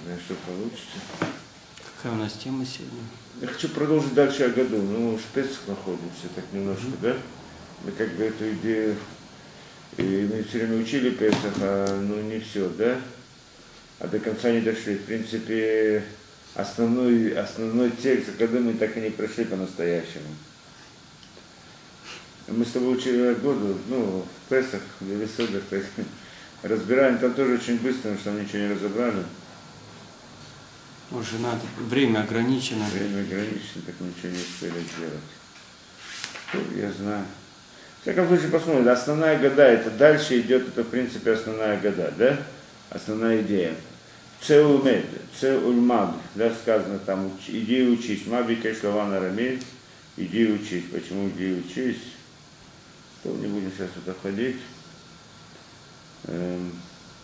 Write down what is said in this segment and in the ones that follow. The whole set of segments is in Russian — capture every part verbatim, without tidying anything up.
знаю, что получится. Какая у нас тема сегодня? Я хочу продолжить дальше о году. Ну, мы уже в Песах находимся, так немножко, mm-hmm. да? Мы как бы эту идею, и мы все время учили Песах, а ну не все, да? А до конца не дошли. В принципе, основной, основной текст года мы так и не прошли по-настоящему. Мы с тобой учили о году, ну, в Песах, в Весодах, разбираем, там тоже очень быстро, потому что мы ничего не разобрали. Уже надо, время ограничено. Время ограничено, так ничего не успели сделать. Ну, я знаю. В всяком случае, посмотрим. Основная года, это дальше идет, это в принципе основная года, да? Основная идея. Цеулмед, цеульмад, да, сказано там, иди учись. Маби кэшлаван арамей, иди учись. Почему иди учись? То не будем сейчас туда ходить. Эм.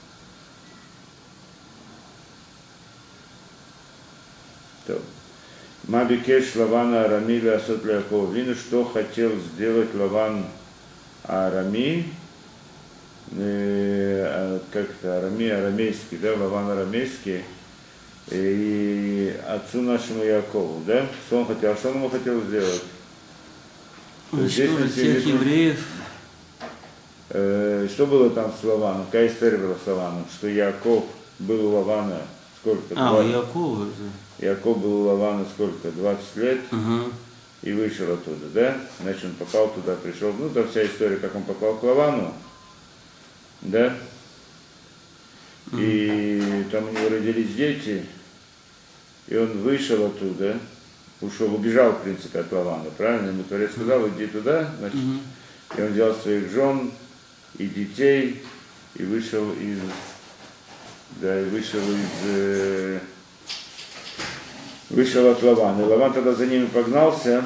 Мабикеш Лавана Арами Асот Якова Вину, что хотел сделать Лаван Арами, э, как-то Арами, арамейский, да, Лаван арамейский, и отцу нашему Якову, да, что он хотел, что он ему хотел сделать? Уничтожить всех евреев. Э, что было там с Лаваном? Какая история была с Лаваном? Что Яков был у Лавана сколько? А, у Якова. Яков был у Лавана сколько? двадцать лет, угу. И вышел оттуда, да? Значит, он попал туда, пришел. Ну, там вся история, как он попал к Лавану, да? Угу. И там у него родились дети, и он вышел оттуда, ушел, убежал, в принципе, от Лавана, правильно? Ему Творец сказал, иди туда, значит, угу. И он взял своих жен и детей, и вышел из, да, и вышел из... Вышел от Лавана. И Лаван тогда за ними погнался.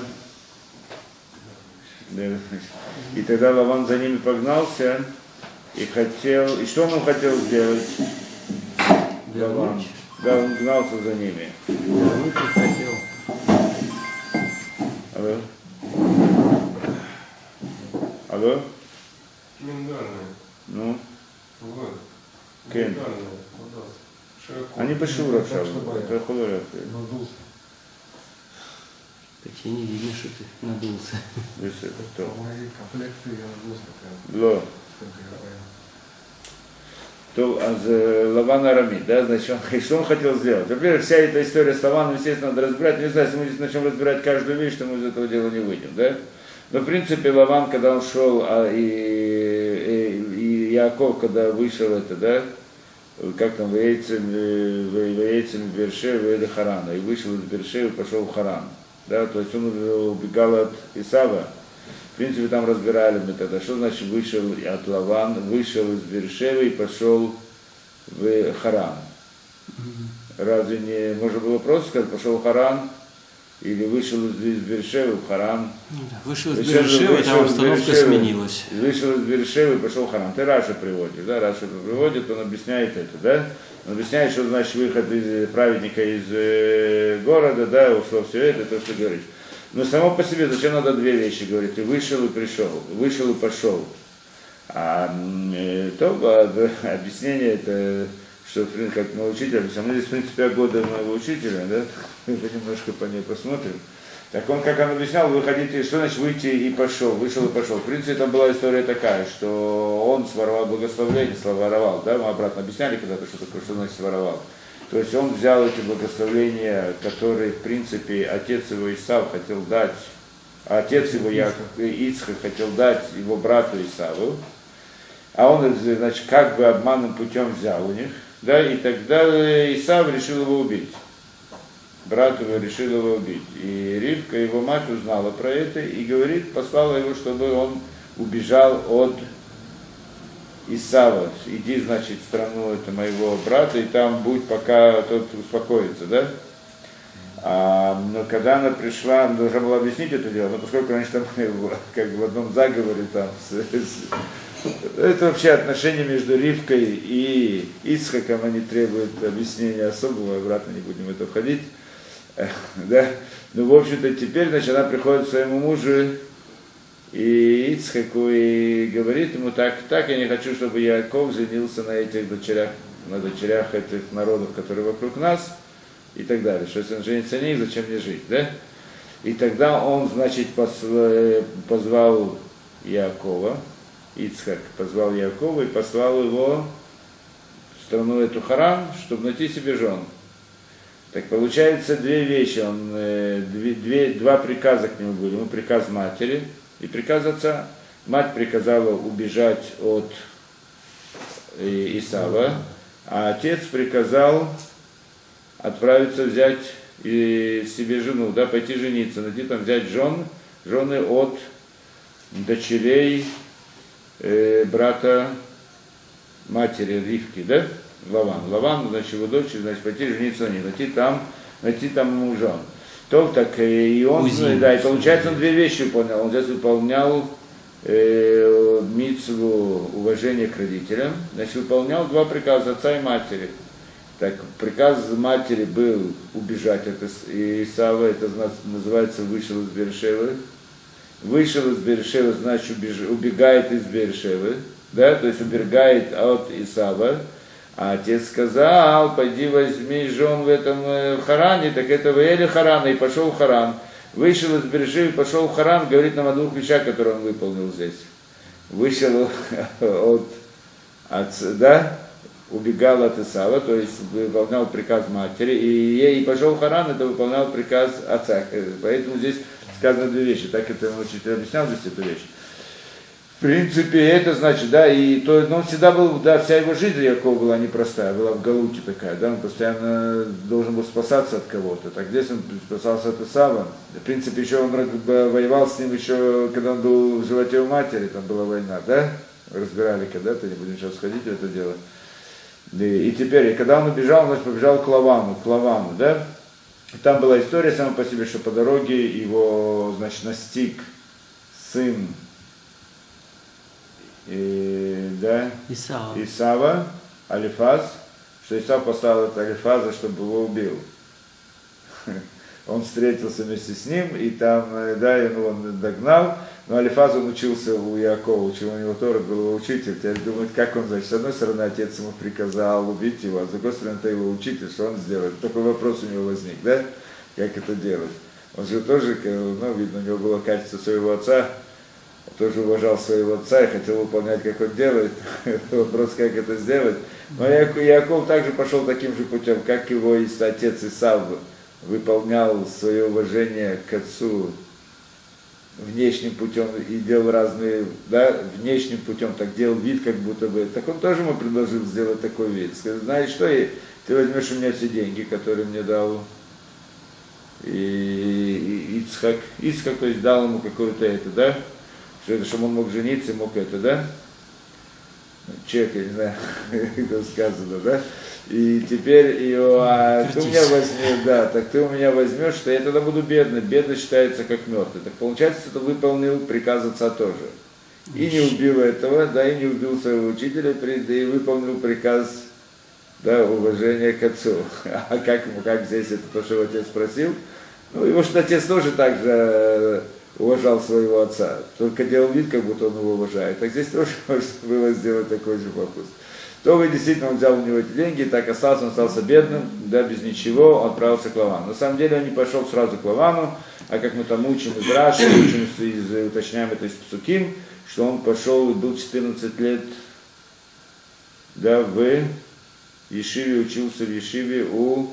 И тогда Лаван за ними погнался и хотел. И что он хотел сделать? Лаван. Да, он гнался за ними. Хотел. Алло? Алло? Миндальная. Ну? Вот. Кен. Они пошли в Рашаву. Это холодно. Надулся. По тебе не видно, что ты надулся. То есть это кто? По моей комплекции я надулся прям. Ло. То а Лаван Арами, да, значит, он, что он хотел сделать? Во-первых, вся эта история с Лаваном, естественно, надо разбирать. Не знаю, если мы здесь начнем разбирать каждую вещь, то мы из этого дела не выйдем, да? Но, в принципе, Лаван, когда он шел, а, и, и, и Яков, когда вышел это, да, как там, Вейцем, Вейцем Бершева или Харана, и вышел из Бершева и пошел в Харан. Да, то есть он убегал от Исава. В принципе, там разбирали мы тогда, что значит вышел от Лаван, вышел из Бершева и пошел в Харан. Разве не можно было просто сказать, пошел в Харан, или вышел из, из Бершевы в Харан? Вышел из Бершевы, там обстановка сменилась. Вышел из Бершевы и пошел в Харан. Ты Раша приводишь, да? Раша приводит, он объясняет это, да? Он объясняет, что значит выход из праведника из э, города, да, ушло все это, то, что говоришь. Но само по себе, зачем надо две вещи говорить? Ты вышел и пришел, вышел и пошел. А э, то а, объяснение это, что как мой учитель, мы здесь, в принципе, о года моего учителя, да, мы немножко по ней посмотрим. Так он, как он объяснял, выходите, что значит выйти и пошел, вышел и пошел. В принципе, там была история такая, что он своровал благословение, своровал, да, мы обратно объясняли когда-то, что такое, что значит своровал. То есть он взял эти благословения, которые, в принципе, отец его Исав хотел дать, а отец его Ицхак хотел дать его брату Исаву, а он, значит, как бы обманным путем взял у них, да, и тогда Исав решил его убить. Брат его решил его убить. И Ривка, его мать, узнала про это и говорит, послала его, чтобы он убежал от Исава. Иди, значит, в страну это моего брата, и там будь, пока тот успокоится, да? А, но когда она пришла, она должна была объяснить это дело, но поскольку раньше там как бы в одном заговоре там с, с, это вообще отношения между Ривкой и Ицхаком, они требуют объяснения особого, обратно не будем в это входить. Да? Ну, в общем-то, теперь, значит, она приходит к своему мужу и Ицхаку и говорит ему так, так, я не хочу, чтобы Яков женился на этих дочерях на дочерях этих народов, которые вокруг нас, и так далее. Что если он женится на них, зачем мне жить, да? И тогда он, значит, позвал Яакова, Ицхак позвал Яакова и послал его в страну эту Харан, чтобы найти себе жен. Так получается две вещи, он, две, две, два приказа к нему были. Ему приказ матери и приказ отца. Мать приказала убежать от Исава, а отец приказал отправиться взять и себе жену, да, пойти жениться, найти там взять жен, жены от дочерей э, брата матери Ривки, да, Лаван. Лаван, значит, его дочь, значит, пойти жениться на ней, найти там, найти там ему жен. То так и он, Узин, да, и получается он две вещи выполнял. Он здесь выполнял э, мицву уважения к родителям, значит, выполнял два приказа отца и матери. Так, приказ матери был убежать от Исава, это называется вышел из Бершевы. Вышел из Бершевы, значит убеж... убегает из Бершевы, да, то есть убегает от Исава. А отец сказал, пойди возьми жен в этом Харане, так это Ваэли Харана, и пошел в Харан. Вышел из Бершевы, пошел в Харан, говорит нам о двух вещах, которые он выполнил здесь. Вышел от отца, да, убегал от Исава, то есть выполнял приказ матери, и ей пошел в Харан, это выполнял приказ отца. Поэтому здесь сказано две вещи, так это учитель объяснял здесь эту вещь. В принципе, это значит, да, и то, но он всегда был, да, вся его жизнь Якова была непростая, была в галуте такая, да, он постоянно должен был спасаться от кого-то. Так здесь он спасался от Исава. В принципе, еще он воевал с ним еще, когда он был в животе у матери, там была война, да, разбирали когда-то, не будем сейчас ходить в это дело. И, и теперь, и когда он убежал, он, значит, побежал к Лавану, к Лавану, да, и там была история сама по себе, что по дороге его, значит, настиг сын, и, да, Исава. Исава, Алифаз, что Исав послал от Алифаза, чтобы его убил. Он встретился вместе с ним, и там, да, он догнал, но Алифаз он учился у Яакова, учил у него Тору, был его учитель. Теперь думают, как он, значит, с одной стороны, отец ему приказал убить его, а с другой стороны, это его учитель, что он сделает. Такой вопрос у него возник, да, как это делать. Он же тоже, ну, видно, у него было качество своего отца, тоже уважал своего отца и хотел выполнять, как он делает. Вопрос, как это сделать. Но Яаков также пошел таким же путем, как его отец Исав выполнял свое уважение к отцу внешним путем и делал разные, да, внешним путем, так делал вид, как будто бы. Так он тоже ему предложил сделать такой вид. Сказал, знаешь что, ты возьмешь у меня все деньги, которые мне дал и, и Ицхак. Ицхак, то есть дал ему какое-то это, да, что это, чтобы он мог жениться, мог это, да? Чек, я не знаю, это сказано, да? И теперь ее, а ты у меня возьмешь, да, так ты у меня возьмешь, что я тогда буду бедный. Бедный считается как мертвый. Так получается, что ты выполнил приказ отца тоже. И не убил этого, да, и не убил своего учителя, и выполнил приказ, да, уважения к отцу. А как, как здесь это то, что его отец спросил? Ну, его что отец тоже так же уважал своего отца, только делал вид, как будто он его уважает. Так здесь тоже можно было сделать такой же вопрос. То вы действительно, он взял у него эти деньги, так остался, он остался бедным, да, без ничего, он отправился к Лавану. На самом деле он не пошел сразу к Лавану, а как мы там учим из Раши, учим, из, уточняем это из Псуким, что он пошел и был четырнадцать лет, да, в Ешиве, учился в Ешиве у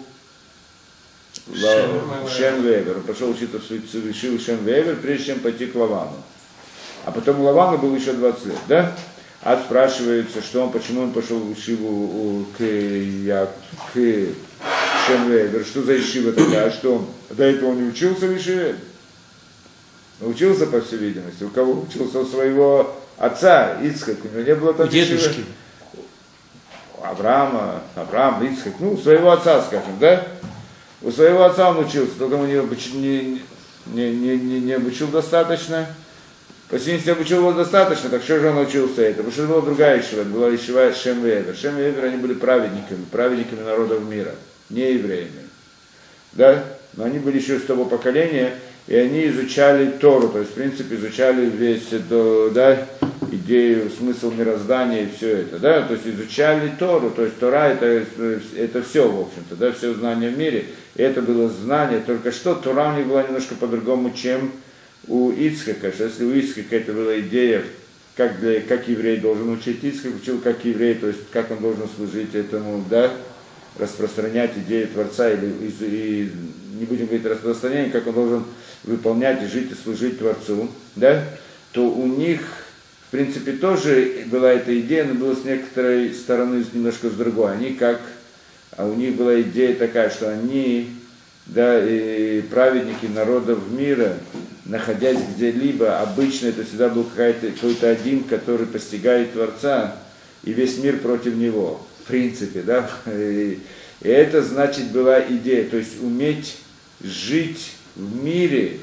Шем Вейвер. Он пошел учиться в Ешиву Шем Вейвер, прежде чем пойти к Лавану. А потом у Лавана было еще двадцать лет, да? А спрашивается, что он, почему он пошел в Ешиву к, я, к Шем Вейвер, что за Ешива такая, а что он, до этого он не учился в Ешиве? Учился, по всей видимости. У кого учился? У своего отца, Ицхак, у него не было там дедушки. Авраама, Авраам, Ицхак, ну, своего отца, скажем, да? У своего отца он учился, только он не, не, не, не, не, не обучил достаточно. Если не обучил его достаточно, так что же он учился это? Потому что это была другая ешива, это была ешива Шем Вейвер. Шем Вейвер, они были праведниками, праведниками народов мира, не евреями. Да? Но они были еще из того поколения, и они изучали Тору, то есть, в принципе, изучали весь, да, идею, смысл мироздания и все это, да, то есть изучали Тору, то есть Тора это, это все, в общем-то, да, все знания в мире, и это было знание, только что Тора у них была немножко по-другому, чем у Ицхака, что если у Ицхака это была идея, как, для, как еврей должен учить, Ицхак учил как еврей, то есть как он должен служить этому, да, распространять идею Творца, или и, и, не будем говорить распространение, как он должен выполнять и жить и служить Творцу, да, то у них, в принципе, тоже была эта идея, но была с некоторой стороны немножко с другой. Они как, а у них была идея такая, что они, да, и праведники народов мира, находясь где-либо, обычно это всегда был какой-то один, который постигает Творца, и весь мир против него, в принципе, да. И, и это, значит, была идея, то есть уметь жить в мире,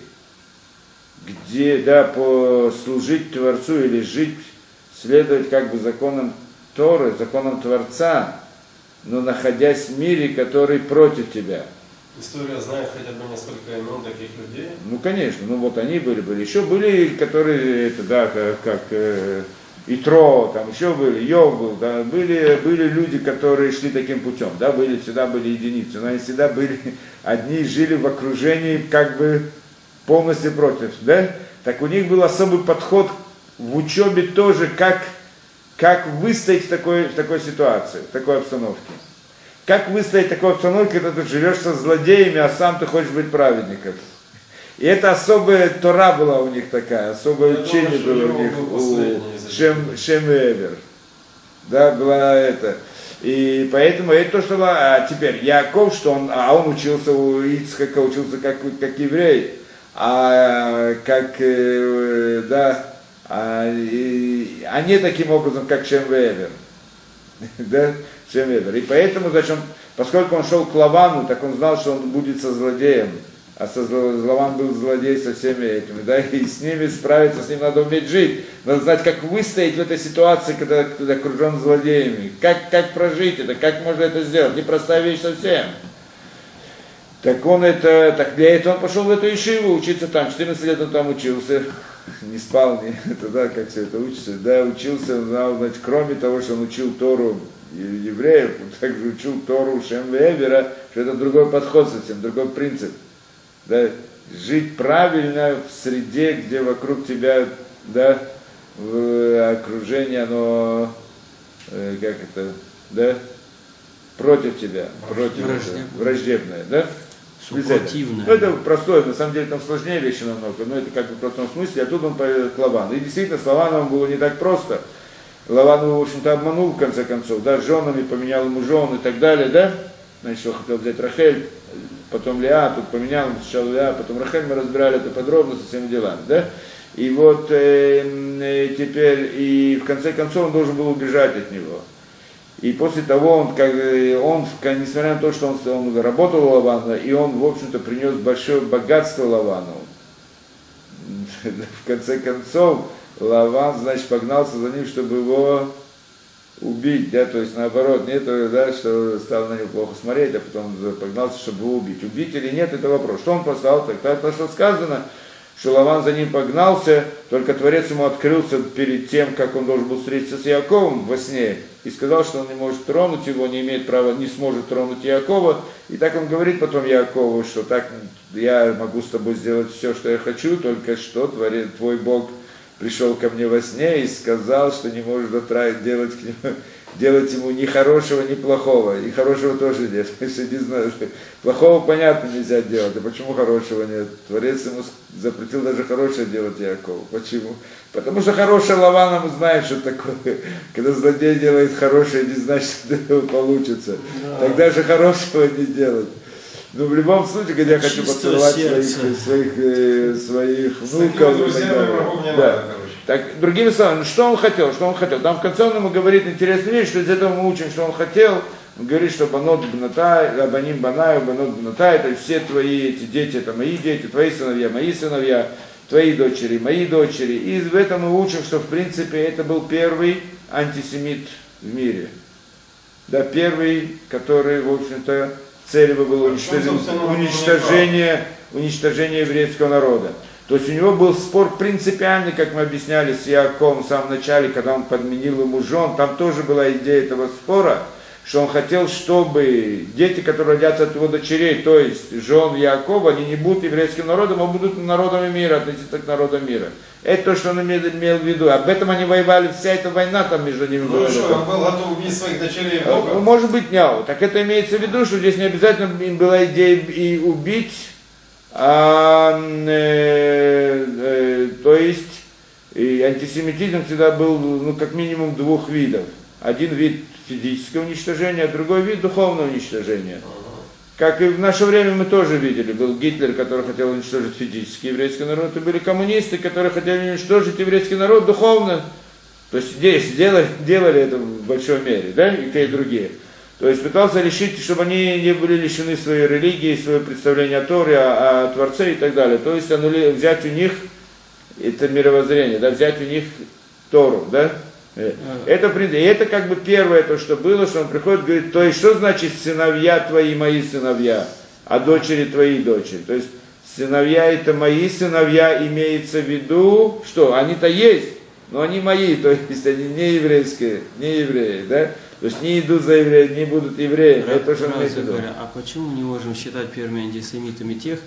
где, да, послужить Творцу или жить, следовать как бы законам Торы, законам Творца, но находясь в мире, который против тебя. История знает хотя бы несколько имен таких людей? Ну, конечно, ну вот они были, были. Еще были, которые, это, да, как, как э, Итро, там еще были, Йов был, да, были, были люди, которые шли таким путем, да, были, всегда были единицы, но они всегда были, одни жили в окружении, как бы, полностью против, да? Так у них был особый подход в учебе тоже, как, как выстоять в такой, в такой ситуации, в такой обстановке. Как выстоять в такой обстановке, когда ты живешь со злодеями, а сам ты хочешь быть праведником. И это особая Тора была у них такая, особое Я учение думаю, было у них, у Шем, Шем и Эвер. Да, была это. И поэтому это то, что... А теперь Яаков, что он, а он учился у Ицхака, учился как, как еврей. А как, э, да, а, и, а не таким образом, как Шем Вевер. Да, Шем Вевер. И поэтому, значит, он, поскольку он шел к Лавану, так он знал, что он будет со злодеем. А со, Лаван был злодей со всеми этими, да, и с ними справиться, с ним надо уметь жить. Надо знать, как выстоять в этой ситуации, когда ты окружен злодеями. Как, как прожить это, как можно это сделать. Непростая вещь совсем. Так он это, так для этого он пошел в эту ешиву учиться там, четырнадцать лет он там учился, не спал, не, это, да, как все это учится, да, учился, он знал, значит, кроме того, что он учил Тору евреев, он также учил Тору Шем Вевера, что это другой подход совсем, другой принцип, да, жить правильно в среде, где вокруг тебя, да, в окружении оно, э, как это, да, против тебя, против враждебное, враждебное, да? Супротивное. Ну, это простое, на самом деле там сложнее вещи намного, но это как бы в простом смысле, а тут он поверил к Лавану. И действительно, с Лаваном было не так просто. Лаван его, в общем-то, обманул в конце концов, да, с женами, поменял ему жен и так далее, да? Значит, он хотел взять Рахель, потом Леа, тут поменял, сначала Леа, потом Рахель, мы разбирали это подробно со всеми делами, да? И вот э, э, теперь, и в конце концов он должен был убежать от него. И после того, он, как, он, несмотря на то, что он, он работал у Лавана, и он, в общем-то, принес большое богатство Лавану, в конце концов, Лаван, значит, погнался за ним, чтобы его убить, да, то есть наоборот, не то, да, что стал на него плохо смотреть, а потом погнался, чтобы его убить. Убить или нет, это вопрос. Что он послал? Так, так, то, что сказано, что Лаван за ним погнался, только Творец ему открылся перед тем, как он должен был встретиться с Яаковом во сне, и сказал, что он не может тронуть его, не имеет права, не сможет тронуть Яакова. И так он говорит потом Яакову, что так я могу с тобой сделать все, что я хочу, только что Творец, твой Бог пришел ко мне во сне и сказал, что не можешь дотра- делать, к нему, делать ему ни хорошего, ни плохого. И хорошего тоже нет. Не знаю, плохого, понятно, нельзя делать. А почему хорошего нет? Творец ему запретил даже хорошее делать Яакову. Почему? Потому что хорошее Лавана мы знаем, что такое. Когда злодей делает хорошее, не значит, что это получится. Тогда же хорошего не делать. Но в любом случае, когда я хочу поцеловать своих, своих, э, своих внуков, так, да. Так, другими словами, что он хотел, что он хотел. Там в конце он ему говорит интересную вещь, что из этого мы учим, что он хотел. Он говорит, что банот бнатай, абаним банаю, банот бнатай, это все твои эти дети, это мои дети, твои сыновья, мои сыновья, твои дочери, мои дочери. И в этом мы учим, что в принципе это был первый антисемит в мире. Да, первый, который, в общем-то, целью было уничтожение, уничтожение, уничтожение еврейского народа. То есть у него был спор принципиальный, как мы объясняли с Яаковом в самом начале, когда он подменил ему жен. Там тоже была идея этого спора, что он хотел, чтобы дети, которые родятся от его дочерей, то есть жен Яакова, они не будут еврейским народом, а будут народами мира, относиться к народам мира. Это то, что он имел, имел в виду. Об этом они воевали, вся эта война там между ними ну, была. Ну что, он был готов убить своих дочерей много? Ну, может быть, не. Так это имеется в виду, что здесь не обязательно им была идея и убить, а, э, э, то есть и антисемитизм всегда был, ну, как минимум двух видов. Один вид физического уничтожения, а другой вид духовного уничтожения. Как и в наше время мы тоже видели, был Гитлер, который хотел уничтожить физически еврейский народ, и были коммунисты, которые хотели уничтожить еврейский народ духовно. То есть здесь делали, делали это в большой мере, да, и те, и другие. То есть пытался решить, чтобы они не были лишены своей религии, своего представления о Торе, о, о Творце и так далее. То есть аннули, взять у них это мировоззрение, да, взять у них Тору, да. Это, и это как бы первое то, что было, что он приходит и говорит, то есть что значит сыновья твои, мои сыновья, а дочери твои дочери. То есть сыновья это мои сыновья, имеется в виду, что они-то есть, но они мои, то есть они не еврейские, не евреи, да? То есть не идут за евреи, не будут евреями, Раз, это то, что он имеет в виду. Говоря, а почему мы не можем считать первыми антисемитами тех,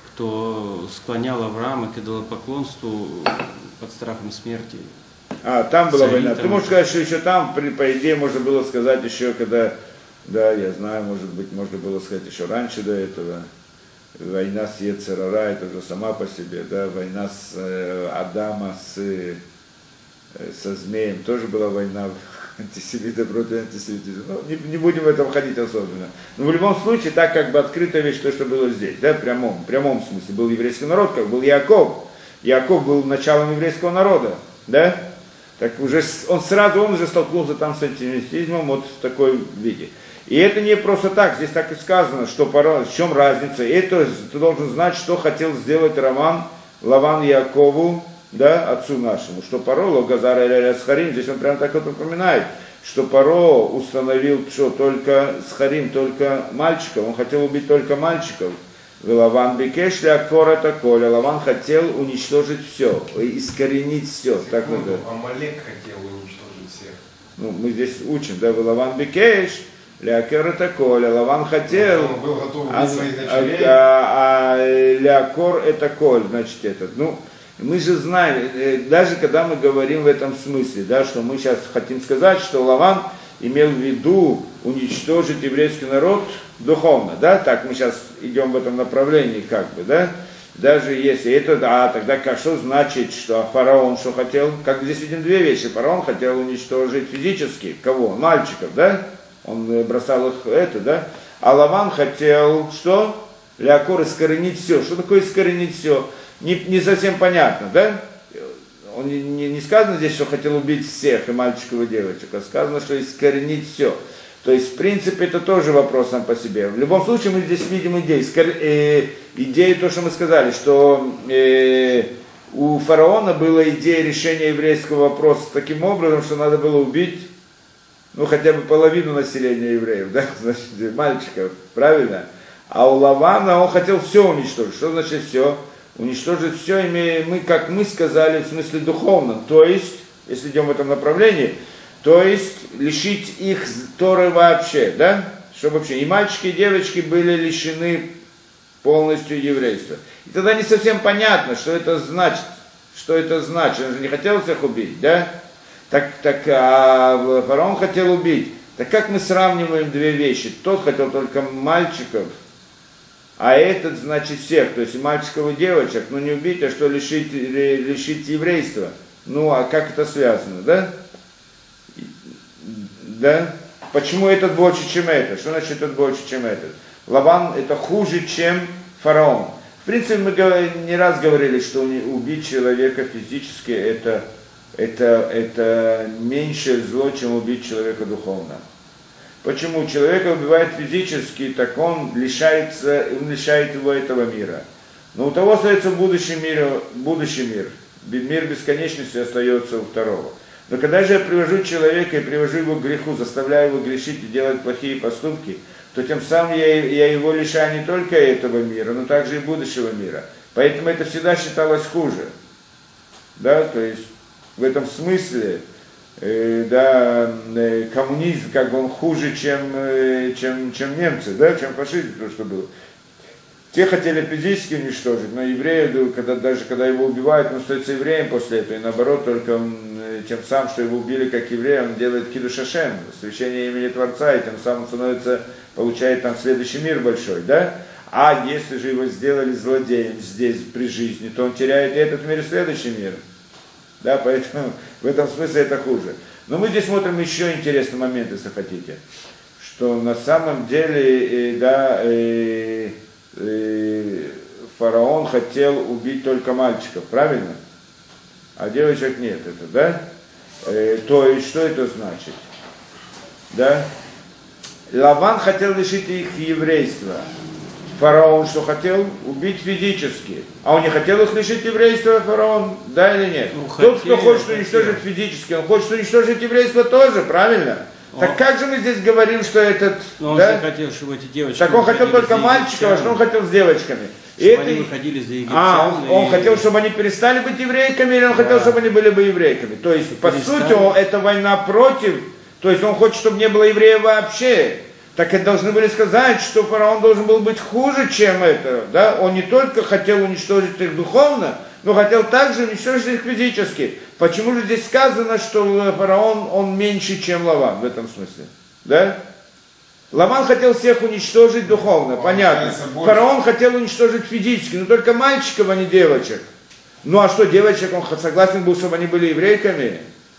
кто склонял Авраама к идолопоклонству под страхом смерти? А, там была Саитом. война. Ты можешь сказать, что еще там, при, по идее, можно было сказать еще, когда, да, я знаю, может быть, можно было сказать еще раньше до этого. Война с Ецер-Ара, это уже сама по себе, да, война с э, Адама с, э, со змеем, тоже была война антисемита против антисемитизма. Ну, не, не будем в этом ходить особенно. Но в любом случае, так как бы открытая вещь, то, что было здесь, да, в прямом, в прямом смысле. Был еврейский народ, как был Яаков. Яаков был началом еврейского народа, да. Так уже он сразу, он уже столкнулся там с антисемитизмом вот в такой виде. И это не просто так, здесь так и сказано, что пора, в чем разница. И это ты должен знать, что хотел сделать Роман Лаван Яакову, да, отцу нашему. Что Паро, Логазар Эля Схарим, здесь он прямо так вот упоминает, что Паро установил, что только Схарим, только мальчиков, он хотел убить только мальчиков. Лаван Бекеш Лякор это Коля. Лаван хотел уничтожить все, искоренить все. Так мы говорим. Амалек хотел уничтожить всех. Ну, мы здесь учим, да, Лаван Бекеш Лякор это Коля. Лаван хотел. Он был готов убить а, своих дочерей. А, а, а Лякор это Коль, значит, этот. Ну, мы же знаем, даже когда мы говорим в этом смысле, да, что мы сейчас хотим сказать, что Лаван имел в виду уничтожить еврейский народ духовно, да, так мы сейчас идем в этом направлении, как бы, да, даже если это, да, тогда как, что значит, что фараон что хотел, как здесь видим две вещи, фараон хотел уничтожить физически, кого, мальчиков, да, он бросал их, это, да, а Лаван хотел, что, Лякор искоренить все, что такое искоренить все, не, не совсем понятно, да, он не, не, не сказано здесь, что хотел убить всех, и мальчиков, и девочек, а сказано, что искоренить все. То есть, в принципе, это тоже вопрос сам по себе. В любом случае, мы здесь видим идею. Скор... Э, идею, то, что мы сказали, что э, у фараона была идея решения еврейского вопроса таким образом, что надо было убить, ну, хотя бы половину населения евреев, да, значит, мальчиков, правильно? А у Лавана он хотел все уничтожить. Что значит все? Уничтожить все, имея мы, как мы сказали, в смысле духовном. То есть, если идем в этом направлении, то есть лишить их Торы вообще, да? Чтобы вообще и мальчики, и девочки были лишены полностью еврейства. И тогда не совсем понятно, что это значит. Что это значит? Он же не хотел всех убить, да? Так, так а фараон хотел убить. Так как мы сравниваем две вещи? Тот хотел только мальчиков, а этот, значит, всех, то есть и мальчиков, и девочек, но не убить, а что лишить, лишить еврейства. Ну, а как это связано, да? Да? Почему этот больше, чем этот? Что значит этот больше, чем этот? Лаван это хуже, чем фараон. В принципе, мы не раз говорили, что убить человека физически это, это, это меньшее зло, чем убить человека духовно. Почему? Человека убивает физически, так он лишается, он лишает его этого мира. Но у того остается в будущем мире, будущий мир. Мир бесконечности остается у второго. Но когда же я привожу человека и привожу его к греху, заставляю его грешить и делать плохие поступки, то тем самым я, я его лишаю не только этого мира, но также и будущего мира. Поэтому это всегда считалось хуже. Да, то есть в этом смысле э, да, э, коммунизм как бы он хуже, чем, э, чем, чем немцы, да, чем фашизм, то, что было. Те хотели физически уничтожить, но евреи, когда, даже когда его убивают, он остается евреем после этого, и наоборот, только он, тем самым, что его убили как еврея, он делает кидуш Ашем, освящение имени Творца, и тем самым становится, получает там следующий мир большой, да? А если же его сделали злодеем здесь, при жизни, то он теряет и этот мир, и следующий мир. Да, поэтому в этом смысле это хуже. Но мы здесь смотрим еще интересный момент, если хотите, что на самом деле, да, э, э, фараон хотел убить только мальчиков, правильно? А девочек нет, это, да? Э, то есть, что это значит? Да? Лаван хотел лишить их еврейства. Фараон что хотел? Убить физически. А он не хотел их лишить еврейства, фараон? Да или нет? Ну, Тот, хотел, кто хочет уничтожить хотел. физически, он хочет уничтожить еврейство тоже, правильно? Он... Так как же мы здесь говорим, что этот... Но он да? же хотел, чтобы эти девочки... Так он хотел только мальчиков, а что он хотел с девочками? Чтобы это... они выходили за египтян. А, он, и... он хотел, чтобы они перестали быть еврейками, или он да. хотел, чтобы они были бы еврейками? То есть, по перестали. сути, он, это война против... То есть, он хочет, чтобы не было евреев вообще. Так это должны были сказать, что фараон должен был быть хуже, чем это. Да? Он не только хотел уничтожить их духовно, но хотел также уничтожить их физически. Почему же здесь сказано, что фараон, он меньше, чем Лаван в этом смысле? Да? Лаван хотел всех уничтожить духовно, он понятно. Фараон хотел уничтожить физически, но только мальчиков, а не девочек. Ну а что, девочек, он согласен был, чтобы они были еврейками?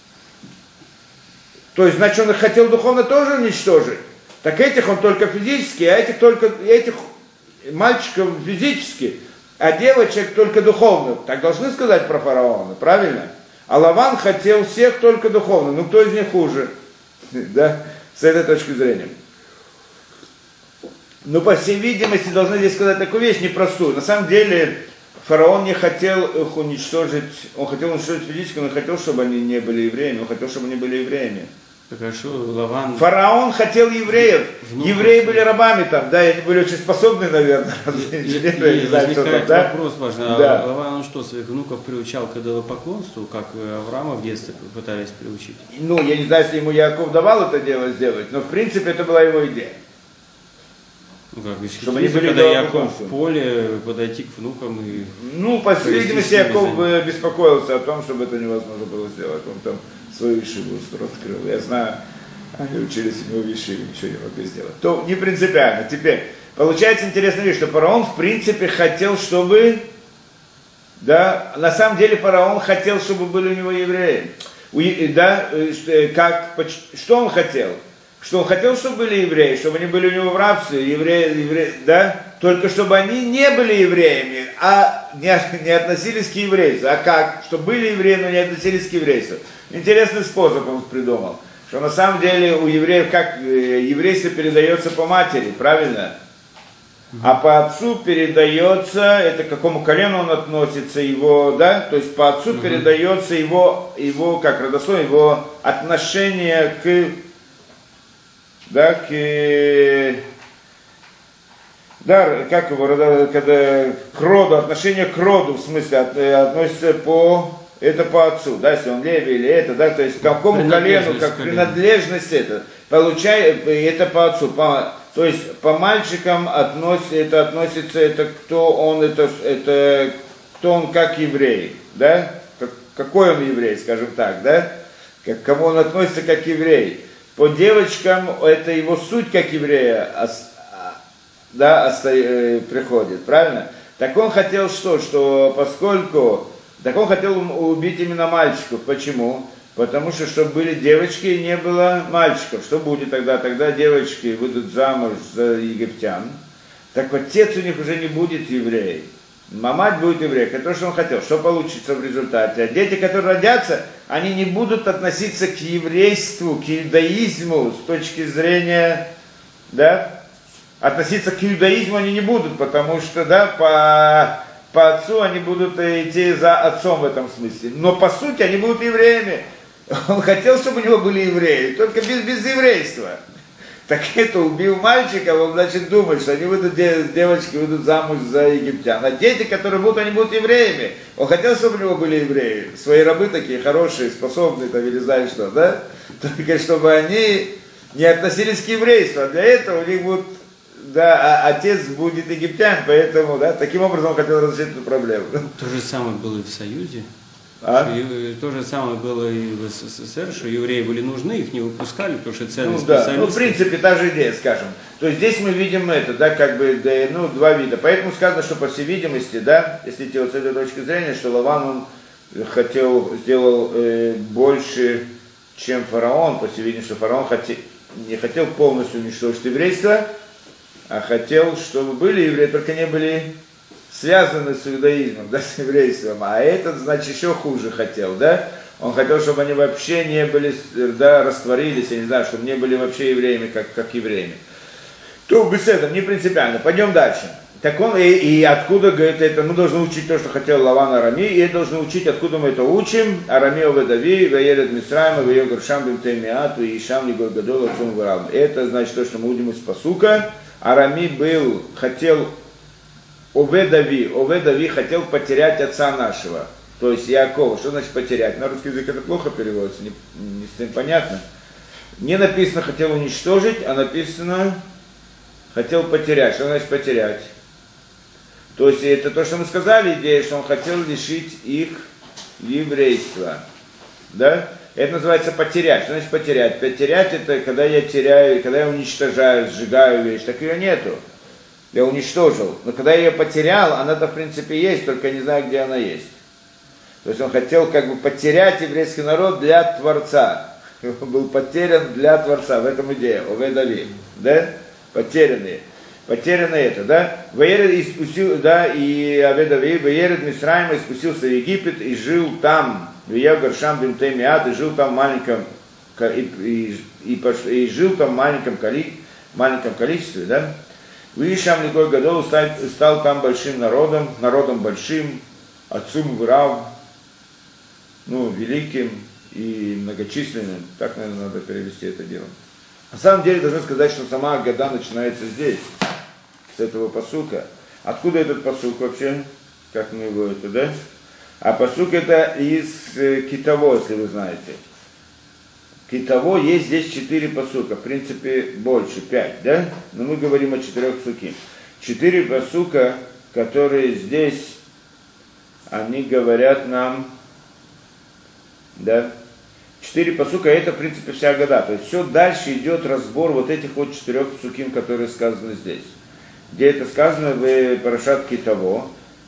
То есть, значит, он их хотел духовно тоже уничтожить. Так этих он только физически, а этих только этих мальчиков физически, а девочек только духовно. Так должны сказать про фараона, правильно? А Лаван хотел всех только духовно. Ну кто из них хуже? Да? С этой точки зрения. Ну, по всей видимости, должны здесь сказать такую вещь непростую. На самом деле, фараон не хотел их уничтожить, он хотел уничтожить физически, но хотел, чтобы они не были евреями, он хотел, чтобы они были евреями. Хорошо, Лаван... Фараон хотел евреев. Внук... Евреи были рабами там, да, и они были очень способны, наверное. И, и, и возникает да? вопрос важный. Да. А Лаван, он что, своих внуков приучал к идолопоклонству, как Авраама в детстве пытались приучить? Ну, я не знаю, если ему Яков давал это дело сделать, но в принципе это была его идея. Ну, как, чтобы они были когда Яков в поле, подойти к внукам и... Ну, по всей видимости, Яков беспокоился о том, чтобы это невозможно было сделать. Он там свою вишиву открыл. Я знаю, они учились у него в вишиве, ничего не могли сделать. То не принципиально. Теперь, получается интересная вещь, что фараон в принципе хотел, чтобы, да, на самом деле фараон хотел, чтобы были у него евреи. У, да, как, что он хотел? Что он хотел, чтобы были евреи, чтобы они были у него в рабстве, евреи, евреи, да? Только чтобы они не были евреями, а не, не относились к еврейству. А как? Чтобы были евреи, но не относились к еврейству. Интересный способ он придумал. Что на самом деле у евреев, как еврейство передается по матери, правильно? А по отцу передается, это к какому колену он относится, его, да? То есть по отцу uh-huh. передается его, его, как родословие, его отношение к... Да, к, да, как его, когда к роду, отношение к роду, в смысле, от, относится по, это по отцу, да, если он леви или это, да, то есть к какому колену, как принадлежность это, получает, это по отцу, по, то есть по мальчикам относится, это относится, это кто он, это, это кто он как еврей, да, как, какой он еврей, скажем так, да, к кому он относится как еврей. По девочкам это его суть как еврея да, оста- приходит, правильно? Так он хотел что? Что поскольку... Так он хотел убить именно мальчиков. Почему? Потому что, чтобы были девочки и не было мальчиков. Что будет тогда? Тогда девочки выйдут замуж за египтян. Так отец у них уже не будет еврей. А мать будет еврейка. Это то, что он хотел. Что получится в результате? А дети, которые родятся, они не будут относиться к еврейству, к иудаизму с точки зрения, да, относиться к иудаизму они не будут, потому что, да, по, по отцу они будут идти за отцом в этом смысле. Но по сути они будут евреями. Он хотел, чтобы у него были евреи, только без, без еврейства. так это убил мальчика, он, значит, думает, что они выйдут, девочки выйдут замуж за египтян. А дети, которые будут, они будут евреями. Он хотел, чтобы у него были евреи. Свои рабы такие хорошие, способные, там, или знаешь что, да? Только чтобы они не относились к еврейству. А для этого у них будут, да, а отец будет египтян, поэтому, да, таким образом он хотел разрешить эту проблему. То же самое было и в Союзе. А? И то же самое было и в СССР, что евреи были нужны, их не выпускали, потому что ценные Ну, да. специалисты. Ну, в принципе, та же идея, скажем. То есть здесь мы видим это, да, как бы, да, ну, два вида. Поэтому сказано, что по всей видимости, да, если идти вот с этой точки зрения, что Лаван, он хотел, сделал э, больше, чем фараон, по всей видимости, что фараон хотел, не хотел полностью уничтожить еврейство, а хотел, чтобы были евреи, только не были связаны с иудаизмом, да, с еврейством, а этот, значит, еще хуже хотел, да, он хотел, чтобы они вообще не были, да, растворились, я не знаю, чтобы не были вообще евреями, как, как евреями. То без этого, не принципиально, пойдем дальше. Так он, и, и откуда, говорит, это, мы должны учить то, что хотел Лаван Арами, и должны учить, откуда мы это учим, Арами Оведави, Ваеред Мисраима, Ваегор Шам Бимтемиату, и Шам Лигой Гадол, Отцом Варам. Это значит то, что мы увидим из пасука. Арами был, хотел, Оведави, Оведави хотел потерять отца нашего, то есть Якова. Что значит потерять? На русский язык это плохо переводится, не, не совсем понятно. Не написано хотел уничтожить, а написано хотел потерять. Что значит потерять? То есть это то, что мы сказали, идея, что он хотел лишить их еврейства. Да? Это называется потерять. Что значит потерять? Потерять это когда я теряю, когда я уничтожаю, сжигаю вещь, так ее нету. Я уничтожил. Но когда я ее потерял, она-то в принципе есть, только я не знаю, где она есть. То есть он хотел как бы потерять еврейский народ для Творца. Он был потерян для Творца. В этом идея. Оведави. Да? Потерянные. Потеряно это, да? Ваеред испустил, да, и Аведави, Ваеред Мисраима спустился в Египет и жил там. Ваегор Шам Бимтемиат, и жил там в маленьком, и, и, и, и жил там в маленьком, коли, маленьком количестве, да? Вишам Лигой Гадол стал, стал там большим народом, народом большим, отцом Врав, ну, великим и многочисленным. Так, наверное, надо перевести это дело. На самом деле, должны сказать, что сама Агада начинается здесь, с этого пасука. Откуда этот пасук вообще? Как мы его это, да? А пасук это из э, Китово, если вы знаете. Китово есть здесь четыре пасука, в принципе больше, пять, да? Но мы говорим о четырех пасуки. Четыре пасука, которые здесь, они говорят нам, да? Четыре пасука, это в принципе вся Агада. То есть все дальше идет разбор вот этих вот четырех пасуким, которые сказаны здесь. Где это сказано в Парашат Китово.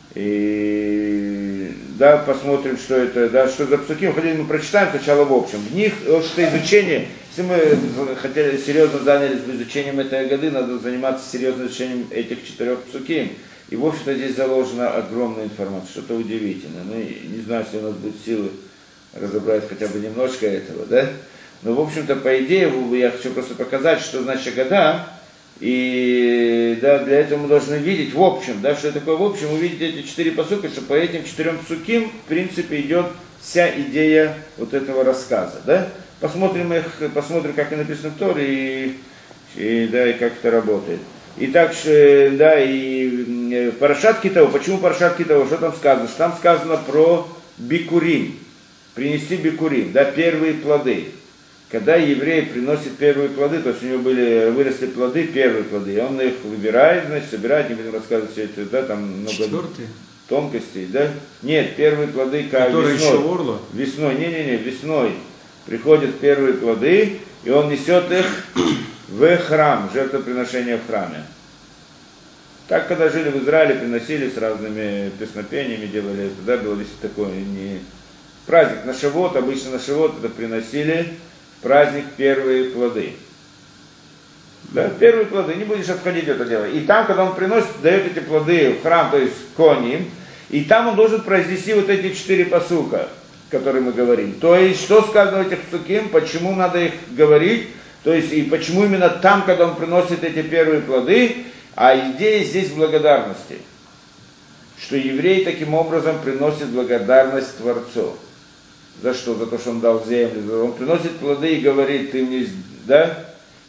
И да, посмотрим, что это, да, что за псуки. Мы прочитаем сначала в общем. В них что изучение, если мы хотели серьезно занялись изучением этой годы, надо заниматься серьезным изучением этих четырех псуки. И в общем-то здесь заложена огромная информация, что-то удивительное. Ну, не знаю, если у нас будет силы разобрать хотя бы немножко этого, да. Но в общем-то по идее я хочу просто показать, что значит года. И да, для этого мы должны видеть в общем, да, что такое в общем, увидеть эти четыре пасука, что по этим четырем псуким, в принципе, идет вся идея вот этого рассказа, да. Посмотрим их, посмотрим, как и написано в Торе, и, и, да, и как это работает. И так, да, и в Парашат Китово, почему Парашат Китово, что там сказано? Что там сказано про бикурим, принести бикурим, да, первые плоды. Когда еврей приносит первые плоды, то есть у него были, выросли плоды, первые плоды, и он их выбирает, значит, собирает, не будем рассказывать все это, да, там много Четвертый? тонкостей, да? Нет, первые плоды как Которые весной. еще орло? Весной, не-не-не, весной приходят первые плоды, и он несет их в храм, жертвоприношение в храме. Так, когда жили в Израиле, приносили с разными песнопениями, делали это, да, было весь такой не... праздник на Шавот, обычно на Шавот это приносили, праздник первые плоды. Да, первые плоды, не будешь отходить в это дело. И там, когда он приносит, дает эти плоды в храм, то есть коним, и там он должен произнести вот эти четыре пасука, которые мы говорим. То есть, что сказано в этих пасуким, почему надо их говорить, то есть, и почему именно там, когда он приносит эти первые плоды, а идея здесь благодарности. Что еврей таким образом приносит благодарность Творцу. За что? За то, что он дал землю. Он приносит плоды и говорит, ты мне, да?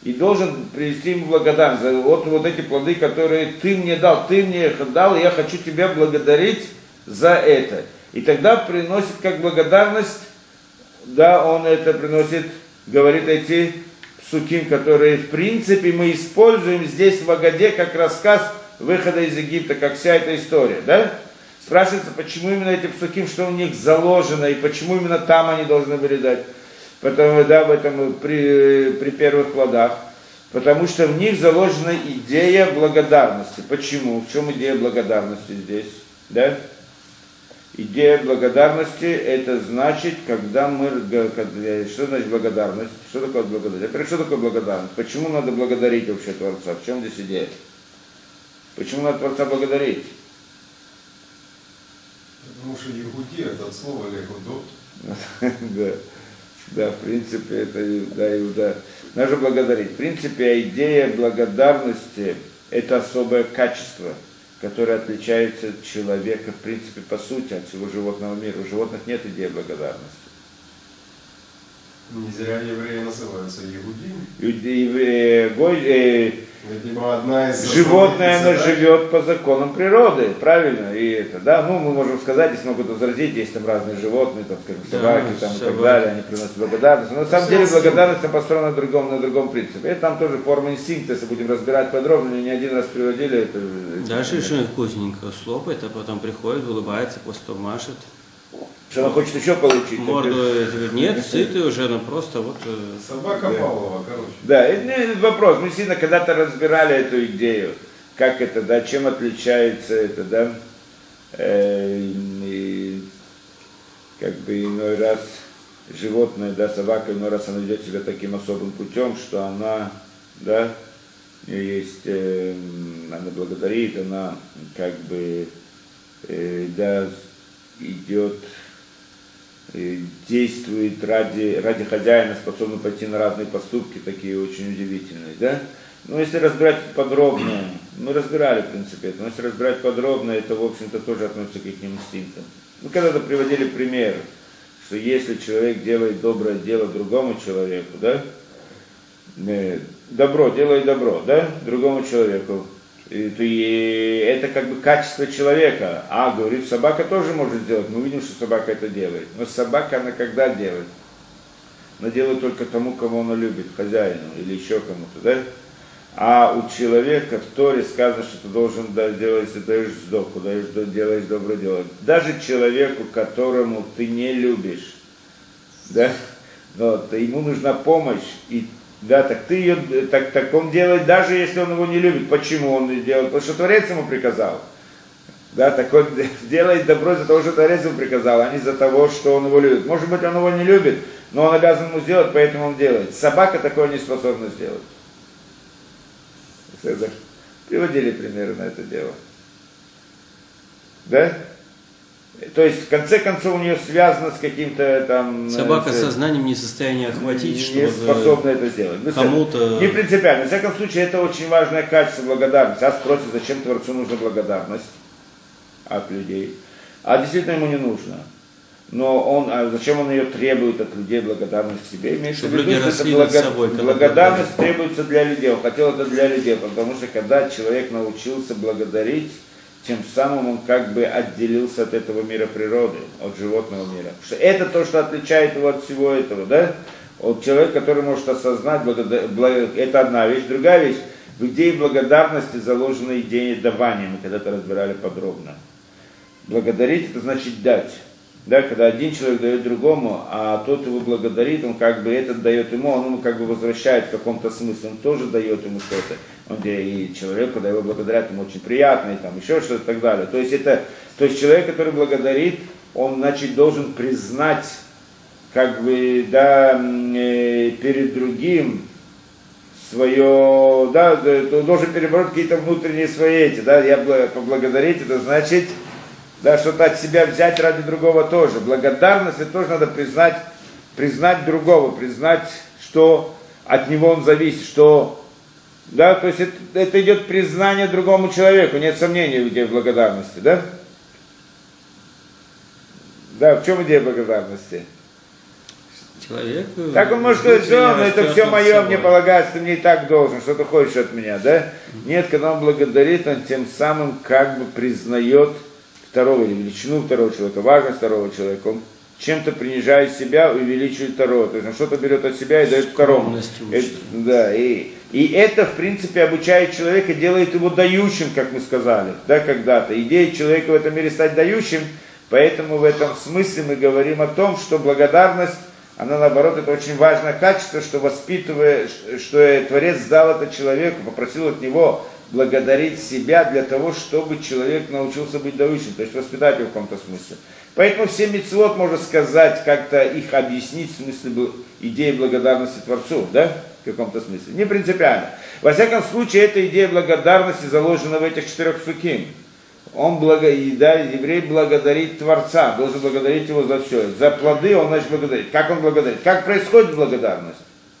и должен привести ему благодарность за вот, вот эти плоды, которые ты мне дал, ты мне их дал, и я хочу тебя благодарить за это. И тогда приносит как благодарность, да, он это приносит, говорит эти псуким, которые в принципе мы используем здесь в Агаде как рассказ выхода из Египта, как вся эта история, да? Спрашивается, почему именно эти псуким, что у них заложено, и почему именно там они должны были дать. Потому, да, в этом при, при первых плодах. Потому что в них заложена идея благодарности. Почему? В чем идея благодарности здесь? Да? Идея благодарности, это значит, когда мы... Что значит благодарность? Что такое благодарность? Во-первых, что такое благодарность? Почему надо благодарить вообще Творца? В чем здесь идея? Почему надо Творца благодарить? Потому что Егуди это от слова Лехудот. Да. Да, в принципе, это да, Иуда. Надо благодарить. В принципе, идея благодарности – это особое качество, которое отличается от человека, в принципе, по сути, от всего животного мира. У животных нет идеи благодарности. Не зря евреи называются Егудим. Видимо, одна из животное, оно живет по законам природы, правильно? И это, да, ну, мы можем сказать, если могут возразить, есть там разные животные, там, скажем, собаки, да, там, и так далее, они приносят благодарность. Но на самом деле благодарность построена на другом, на другом принципе. Это там тоже форма инстинкта, если будем разбирать подробно, не один раз приводили это. Дальше еще вкусненько слопает, а потом приходит, улыбается, после того машет. Что она хочет еще получить? Морду, нет, сытый уже, но просто вот... Собака да. Павлова, короче. Да, это вопрос. Мы сильно когда-то разбирали эту идею, как это, да, чем отличается это, да, э, и, как бы иной раз животное, да, собака, иной раз она ведет себя таким особым путем, что она, да, у нее есть, э, она благодарит, она как бы, э, да, идет, действует ради, ради хозяина, способна пойти на разные поступки, такие очень удивительные, да? Но если разбирать подробно, мы разбирали, в принципе, это, но если разбирать подробно, это, в общем-то, тоже относится к их инстинктам. Мы когда-то приводили пример, что если человек делает доброе дело другому человеку, да? Добро, делает добро, да? Другому человеку. И, и это как бы качество человека. А, говорит, собака тоже может сделать. Мы видим, что собака это делает. Но собака, она когда делает? Она делает только тому, кого она любит, хозяину или еще кому-то, да? А у человека в Торе сказано, что ты должен да, делать, если даешь сдоку, даешь, делаешь доброе дело. Даже человеку, которому ты не любишь, да? Но то ему нужна помощь, и да, так ты ее, так, так он делает, даже если он его не любит. Почему он это делает? Потому что Творец ему приказал. Да, так он делает добро из-за того, что Творец ему приказал, а не из-за того, что он его любит. Может быть, он его не любит, но он обязан ему сделать, поэтому он делает. Собака такое не способна сделать. Приводили примеры на это дело. Да? То есть, в конце концов, у нее связано с каким-то там... Собака с, сознанием не в состоянии охватить, не чтобы... Не способна это сделать. Кому-то... Не принципиально. В всяком случае, это очень важное качество благодарности. А спросит, зачем Творцу нужна благодарность от людей. А действительно ему не нужно. Но он, а зачем он ее требует от людей, благодарность к себе? Имеется в виду, что это благо... собой, благодарность требуется для людей. Он хотел это для людей, потому что когда человек научился благодарить, тем самым он как бы отделился от этого мира природы, от животного мира. Потому что это то, что отличает его от всего этого, да? Вот человек, который может осознать, благода... благо... это одна вещь. Другая вещь, в идее благодарности заложена идея давания, мы когда-то разбирали подробно. Благодарить, это значит дать. Да, когда один человек дает другому, а тот его благодарит, он как бы этот дает ему, он ему как бы возвращает в каком-то смысле, он тоже дает ему что-то. Он, и человек, когда его благодарят, ему очень приятно, и там еще что-то и так далее. То есть это, то есть человек, который благодарит, он, значит, должен признать, как бы, да, перед другим свое, да, должен перебороть какие-то внутренние свои эти, да, я поблагодарить, это значит, да, что-то от себя взять ради другого тоже. Благодарность, это тоже надо признать, признать другого, признать, что от него он зависит, что, да, то есть это, это идет признание другому человеку, нет сомнений в идее благодарности, да? Да, в чем идея благодарности? Человек... Так он может сказать, все, но это все мое, собой. мне полагается, ты мне и так должен, что ты хочешь от меня, да? Нет, когда он благодарит, он тем самым как бы признает второго, или величину второго человека, важность второго человека. Он чем-то принижает себя, увеличивает второго. То есть он что-то берет от себя и дает второму. Это, да, и, и это, в принципе, обучает человека, делает его дающим, как мы сказали, да, когда-то. Идея человека в этом мире стать дающим, поэтому в этом смысле мы говорим о том, что благодарность, она, наоборот, это очень важное качество, что воспитывая, что Творец дал это человеку, попросил от него благодарить себя для того, чтобы человек научился быть дающим, то есть воспитать его в каком-то смысле. Поэтому все мицвот, можно сказать, как-то их объяснить в смысле идеи благодарности Творцу, да, в каком-то смысле. Не принципиально. Во всяком случае, эта идея благодарности заложена в этих четырех псуким. Он благо... да, еврей благодарит Творца, должен благодарить его за все. За плоды он значит благодарить. Как он благодарит? Как происходит благодарность?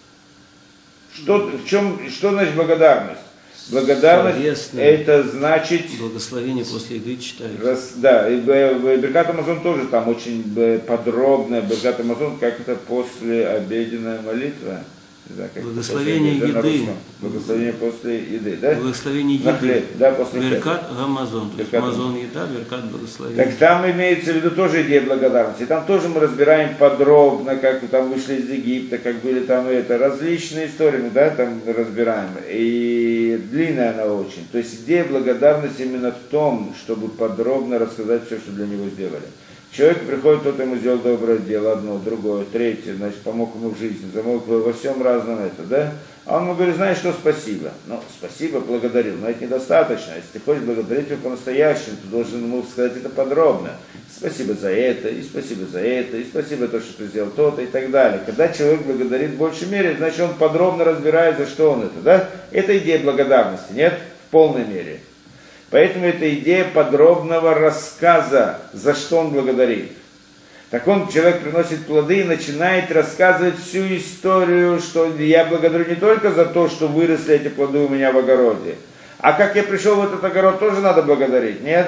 Что, в чем, что значит благодарность? Благодарность Словесное это значит... Благословение после еды читают. Раз, да, и в Беркат Амазон тоже там очень подробно, Беркат Амазон, как это после обеденная молитва. Не знаю, как Благословение после, еды. Да, Благословение после еды, да? Благословение На еды. хлеб, да, после Беркат Гамазон. То есть Беркат Амазон еда, Беркат благословение. Так там имеется в виду тоже идея благодарности. И там тоже мы разбираем подробно, как мы там вышли из Египта, как были там это, различные истории, мы, да, там разбираем. И длинная она очень. То есть идея благодарности именно в том, чтобы подробно рассказать все, что для него сделали. Человек приходит, кто-то ему сделал доброе дело, одно, другое, третье, значит, помог ему в жизни, помог во всем разном это, да? А он ему говорит, знаешь что, спасибо. Ну, спасибо, благодарил, но это недостаточно. Если ты хочешь благодарить его по-настоящему, ты должен ему сказать это подробно. Спасибо за это, и спасибо за это, и спасибо за то, что ты сделал то-то, и так далее. Когда человек благодарит в большей мере, значит, он подробно разбирает, за что он это, да? Это идея благодарности, нет? В полной мере. Поэтому это идея подробного рассказа, за что он благодарит. Так он, человек приносит плоды и начинает рассказывать всю историю, что я благодарю не только за то, что выросли эти плоды у меня в огороде, а как я пришел в этот огород, тоже надо благодарить, нет?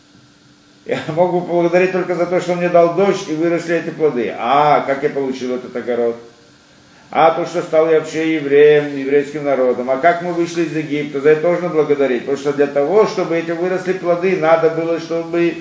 Я могу поблагодарить только за то, что он мне дал дождь и выросли эти плоды. А как я получил этот огород? А то, что стал я вообще евреем, еврейским народом. А как мы вышли из Египта, за это тоже надо благодарить. Потому что для того, чтобы эти выросли плоды, надо было, чтобы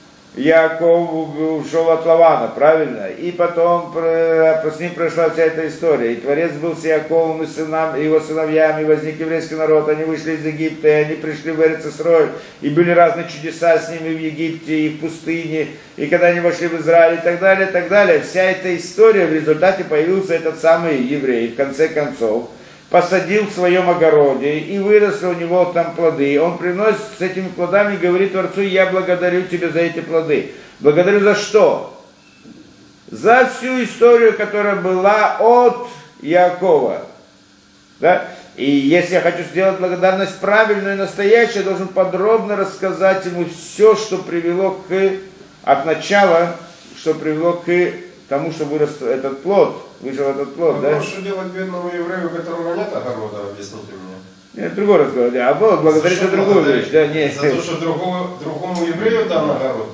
Яков ушел от Лавана, правильно? И потом с ним прошла вся эта история. И Творец был с Яковом и сынам, и его сыновьями, возник еврейский народ. Они вышли из Египта, и они пришли в Эрец Исроэль. И были разные чудеса с ними в Египте и в пустыне. И когда они вошли в Израиль, и так далее, и так далее. Вся эта история, в результате появился этот самый еврей, в конце концов. Посадил в своем огороде, и выросли у него там плоды. Он приносит с этими плодами и говорит Творцу, я благодарю тебя за эти плоды. Благодарю за что? За всю историю, которая была от Якова. Да? И если я хочу сделать благодарность правильную и настоящую, я должен подробно рассказать ему все, что привело к, от начала, что привело к тому, что вырос этот плод. Вышел этот плод, да? Что делать бедному еврею, у которого нет огорода, объясните мне? Нет, другой разговор. А Бог благодарит за, за другую вещь. Да, нет. За то, что другому, другому еврею дал огород.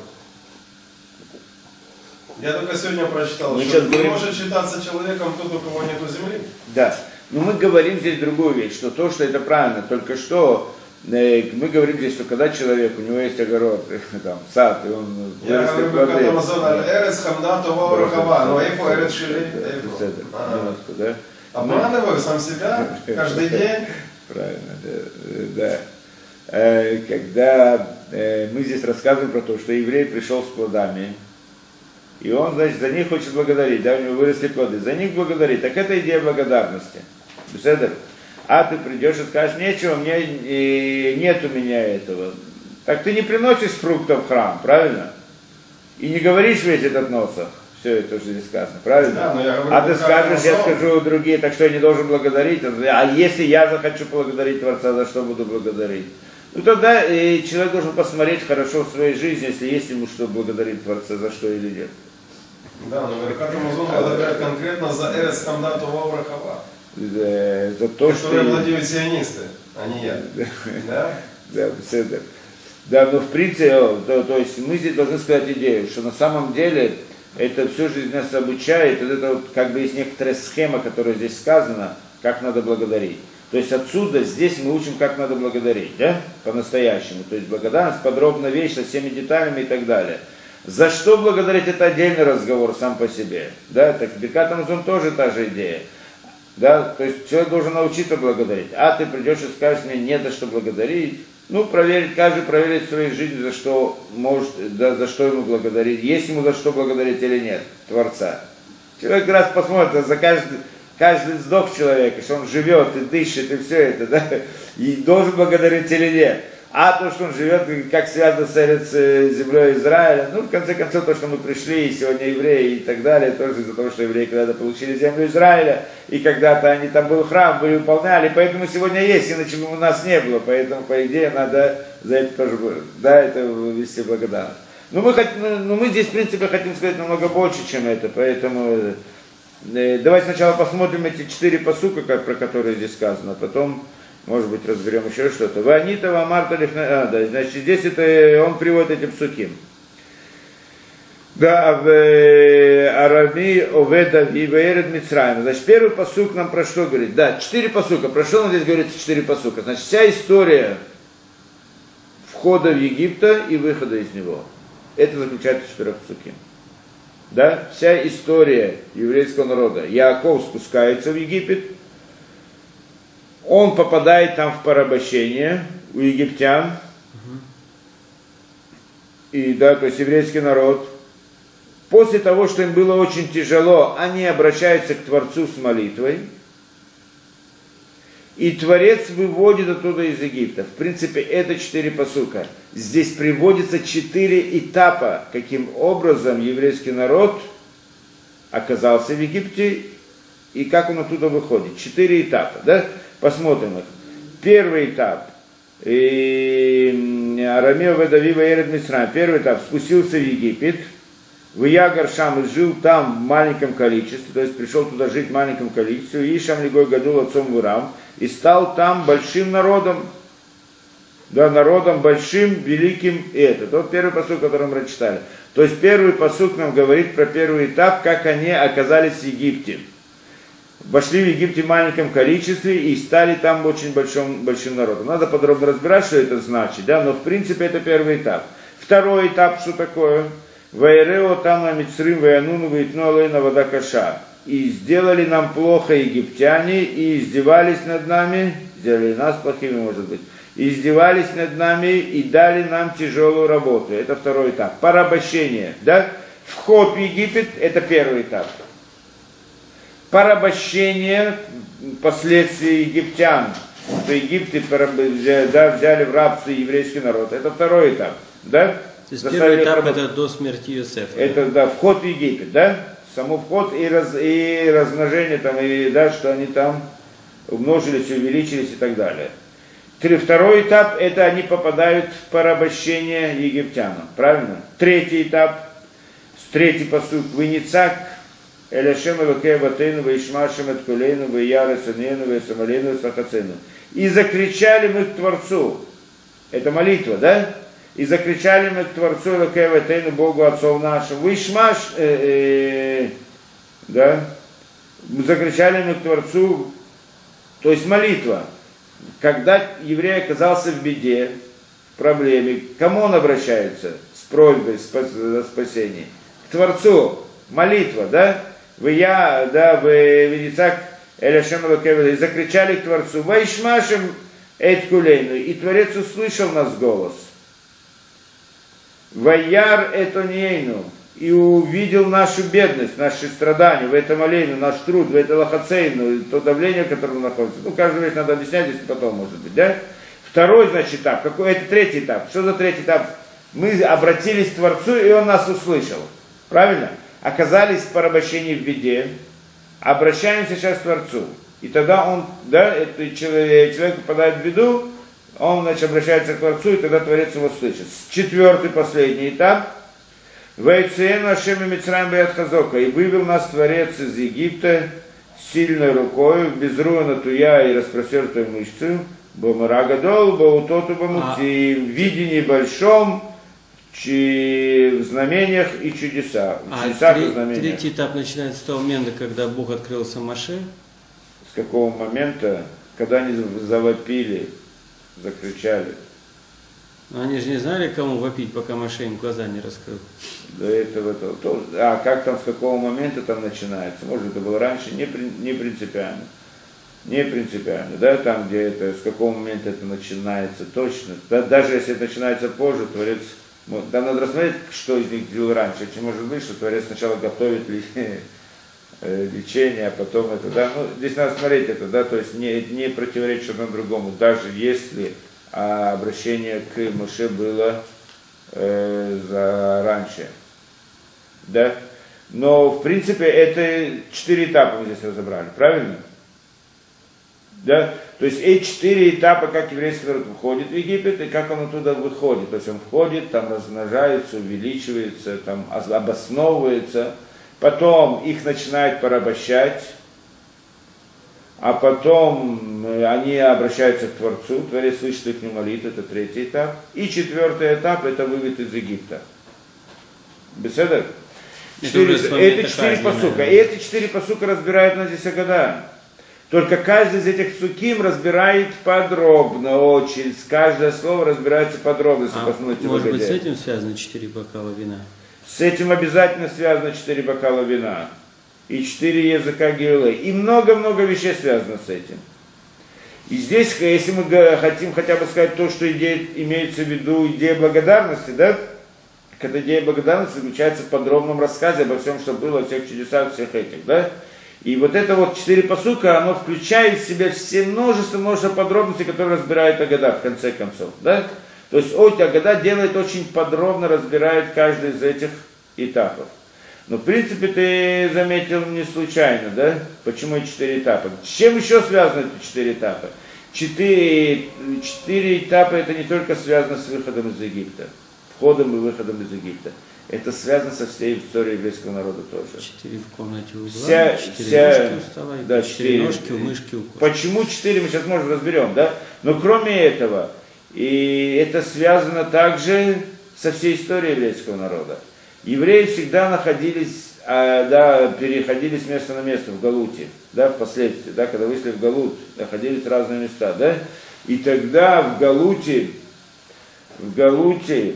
Я только сегодня прочитал, мы что не говорим... может считаться человеком тот, у кого нету земли. Да. Но мы говорим здесь другую вещь, что то, что это правильно, только что э, мы говорим здесь, что когда человек, у него есть огород, там, сад, и он вырастет плоды. Я говорю, Эрец Хамда Това Урахава, но Эйфо Эрец Шили. Обманываю сам себя каждый день. Правильно, да. Когда мы здесь рассказываем про то, что еврей пришел с плодами, и он, значит, за них хочет благодарить, да, у него выросли плоды, за них благодарить, так это идея благодарности. Беседер. А ты придешь и скажешь, нечего, мне, и нет у меня этого. Так ты не приносишь фруктов в храм, правильно? И не говоришь весь этот носах. Все это уже здесь сказано, правильно? Да, но я говорю, а ты скажешь, я скажу другие, так что я не должен благодарить. А если я захочу благодарить Творца, за что буду благодарить? Ну тогда и человек должен посмотреть хорошо в своей жизни, если есть ему что благодарить Творца, за что или нет. Да, но Беркат Амазон благодарят конкретно за Эрец Хамда Това Урахава. За то, что... Которые владеют сионисты, а не я. Да? Да, да. Да, но в принципе, то, то есть мы здесь должны сказать идею, что на самом деле это всю жизнь нас обучает, вот это вот, как бы есть некоторая схема, которая здесь сказана, как надо благодарить. То есть отсюда, здесь мы учим, как надо благодарить, да, по-настоящему. То есть благодарность, подробная вещь со всеми деталями и так далее. За что благодарить, это отдельный разговор сам по себе. Да, так Биркат Хамазон тоже та же идея. Да, то есть человек должен научиться благодарить. А ты придешь и скажешь мне, не за что благодарить. Ну, проверить, каждый проверит в своей жизни, за что может, да, за что ему благодарить. Есть ему за что благодарить или нет, Творца. Человек раз посмотрит, за каждый, каждый вздох человека, что он живет и дышит, и все это, да, и должен благодарить или нет. А то, что он живет, как связано с землей Израиля, ну, в конце концов, то, что мы пришли, и сегодня евреи и так далее, тоже из-за того, что евреи когда-то получили землю Израиля, и когда-то они там был храм, были выполняли, поэтому сегодня есть, иначе бы у нас не было, поэтому, по идее, надо за это тоже, да, это вести благодарность. Но мы, хотим, ну, мы здесь, в принципе, хотим сказать намного больше, чем это, поэтому э, давайте сначала посмотрим эти четыре пасука, как, про которые здесь сказано, а потом... Может быть, разберем еще что-то. Ванита Вамарта Лифна. А, да, значит, здесь это он приводит эти псуки. Да, в Арами Оведа и Ваеред Мицраим. Значит, первый пасук нам про что говорит? Да, четыре пасука. Про что нам здесь говорится четыре пасука? Значит, вся история входа в Египта и выхода из него. Это заключается в четырех пасуки. Да, вся история еврейского народа. Яаков спускается в Египет. Он попадает там в порабощение у египтян. Uh-huh. И да, то есть еврейский народ. После того, что им было очень тяжело, они обращаются к Творцу с молитвой. И Творец выводит оттуда из Египта. В принципе, это четыре пасука. Здесь приводится четыре этапа, каким образом еврейский народ оказался в Египте и как он оттуда выходит. Четыре этапа, да? Посмотрим их. Первый этап. Арамео Ведавива Эред Мисраим. Первый этап. Спустился в Египет. В Ягар Шам и жил там в маленьком количестве. То есть пришел туда жить в маленьком количестве. И Шам Лигой Гадул отцом Вурам. И стал там большим народом. Да, народом большим, великим. И это. Тот первый пасук, который мы прочитали. То есть первый пасук нам говорит про первый этап, как они оказались в Египте. Вошли в Египте в маленьком количестве и стали там очень большим, большим народом. Надо подробно разбирать, что это значит, да, но в принципе это первый этап. Второй этап, что такое? Вайрео там на Мицрим, Ваянуну, Ваитну Алейна, Вода Каша. И сделали нам плохо египтяне, и издевались над нами, сделали нас плохими, может быть, и издевались над нами, и дали нам тяжелую работу. Это второй этап. Порабощение, да? Вход в Египет, это первый этап. Порабощение, последствия египтян, что Египте да, взяли в рабство еврейский народ. Это второй этап. Да? То есть первый этап это до смерти Иосифа. Это да, вход в Египет, да? Само вход и, раз, и размножение, там, и, да, что они там умножились, увеличились и так далее. Второй этап это они попадают в порабощение египтянам. Правильно? Третий этап, третий пасук, Виницак. Эляшем Элокей Ватейну, Ваишмашем Эткулейну, Ваяра Санейну, Ваясамалейну, Сахацейну. И закричали мы к Творцу. Это молитва, да? И закричали мы к Творцу Элокей Ватейну, Богу Отцов нашим. Ваишмаш, э, э, да? Закричали мы к Творцу, то есть молитва. Когда еврей оказался в беде, в проблеме, к кому он обращается с просьбой о спасении? К Творцу. Молитва, да? Вы я, да, вы Веницак Эляшем Элокей, и закричали к Творцу, Ваишмашем Эткулейну, и Творец услышал нас голос. Ваяр Этонейну, и увидел нашу бедность, наши страдания, в этом олейну, наш труд, в это лохацейну, то давление, в котором находится. Ну, каждый вещь надо объяснять, если потом, может быть, да? Второй, значит, этап, какой, это третий этап. Что за третий этап? Мы обратились к Творцу, и Он нас услышал. Правильно? Оказались в порабощении в беде, обращаемся сейчас к Творцу. И тогда он, да, это человек, человек попадает в беду, он, значит, обращается к Творцу, и тогда Творец его слышит. Четвертый, последний этап. Вайцену Ашем и Мицраим Беят Хазока. И вывел нас Творец из Египта сильной рукой, без руна туя и распростертой мышцей, Бомарагадол, Баутоту Бамути, в видении большом, в знамениях и чудеса. А Чудеса три, и знамениях. третий этап начинается с того момента, когда Бог открылся Моше. С какого момента, когда они завопили, закричали. Но они же не знали, кому вопить, пока Моше им глаза не раскрыл. До этого тоже. тоже. А как там, с какого момента там начинается? Может, это было раньше, не, не принципиально. Не принципиально, да, там, где это, с какого момента это начинается точно. Да, даже если это начинается позже, Творец, ну, там надо рассмотреть, что из них делал раньше. Чем может быть, что Творец сначала готовит лечение, а потом это, да, ну, здесь надо смотреть это, да, то есть не, не противоречит одному другому, даже если а, обращение к Моше было э, за раньше, да, но в принципе это четыре этапа мы здесь разобрали, правильно? Да? То есть эти четыре этапа, как еврейский народ входит в Египет и как он оттуда выходит. То есть он входит, там размножается, увеличивается, там обосновывается, потом их начинают порабощать, а потом они обращаются к Творцу, Творец слышит их молитву, это третий этап. И четвертый этап, это вывод из Египта. Беседа? Четыре, это четыре пасука. И эти четыре пасука разбирают на здесь года. Только каждый из этих псуким разбирает подробно, очень. Каждое слово разбирается подробно. А, может быть, с этим связано четыре бокала вина? С этим обязательно связано четыре бокала вина. И четыре языка Геулы. И много-много вещей связано с этим. И здесь, если мы хотим хотя бы сказать то, что идея, имеется в виду идея благодарности, да? Эта идея благодарности заключается в подробном рассказе обо всем, что было, о всех чудесах, всех этих, да? И вот это вот четыре пасука, оно включает в себя все множество-множество подробностей, которые разбирает Агада в конце концов. Да? То есть Агада делает очень подробно, разбирает каждый из этих этапов. Но в принципе ты заметил не случайно, да? Почему и четыре этапа? С чем еще связаны эти четыре этапа? Четыре, четыре этапа это не только связано с выходом из Египта, входом и выходом из Египта. Это связано со всей историей еврейского народа тоже. Четыре в комнате у угла, вся, четыре вся, ножки у стола, да, четыре, четыре ножки у мышки у кошки. Почему четыре, мы сейчас, может, разберем, да? Но кроме этого, и это связано также со всей историей еврейского народа. Евреи всегда находились, а, да, переходили с места на место в Галуте, да, впоследствии, да, когда вышли в Галут, находились в разные места, да? И тогда в Галуте, в Галуте,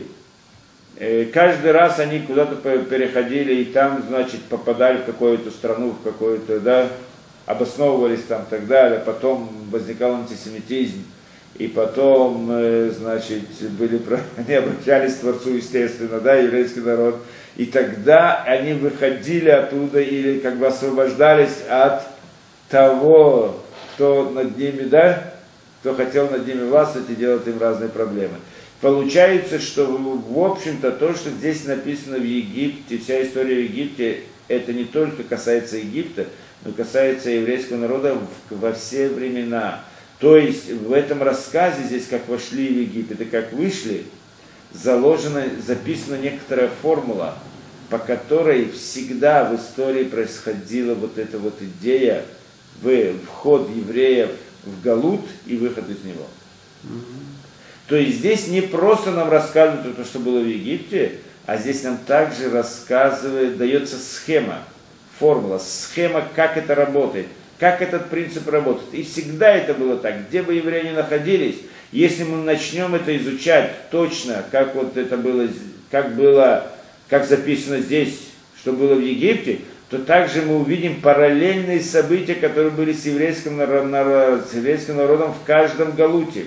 каждый раз они куда-то переходили и там, значит, попадали в какую-то страну, в какую-то, да, обосновывались там и так далее, потом возникал антисемитизм, и потом, значит, были, они обращались к Творцу, естественно, да, еврейский народ, и тогда они выходили оттуда или как бы освобождались от того, кто над ними, да, кто хотел над ними властвовать и делать им разные проблемы. Получается, что, в общем-то, то, что здесь написано в Египте, вся история в Египте, это не только касается Египта, но касается еврейского народа во все времена. То есть в этом рассказе, здесь как вошли в Египет и как вышли, заложена, записана некоторая формула, по которой всегда в истории происходила вот эта вот идея, в вход евреев в Галут и выход из него. То есть здесь не просто нам рассказывают то, что было в Египте, а здесь нам также рассказывает, дается схема, формула, схема, как это работает, как этот принцип работает. И всегда это было так, где бы евреи ни находились, если мы начнем это изучать точно, как вот это было, как было, как записано здесь, что было в Египте, то также мы увидим параллельные события, которые были с еврейским, с еврейским народом в каждом галуте.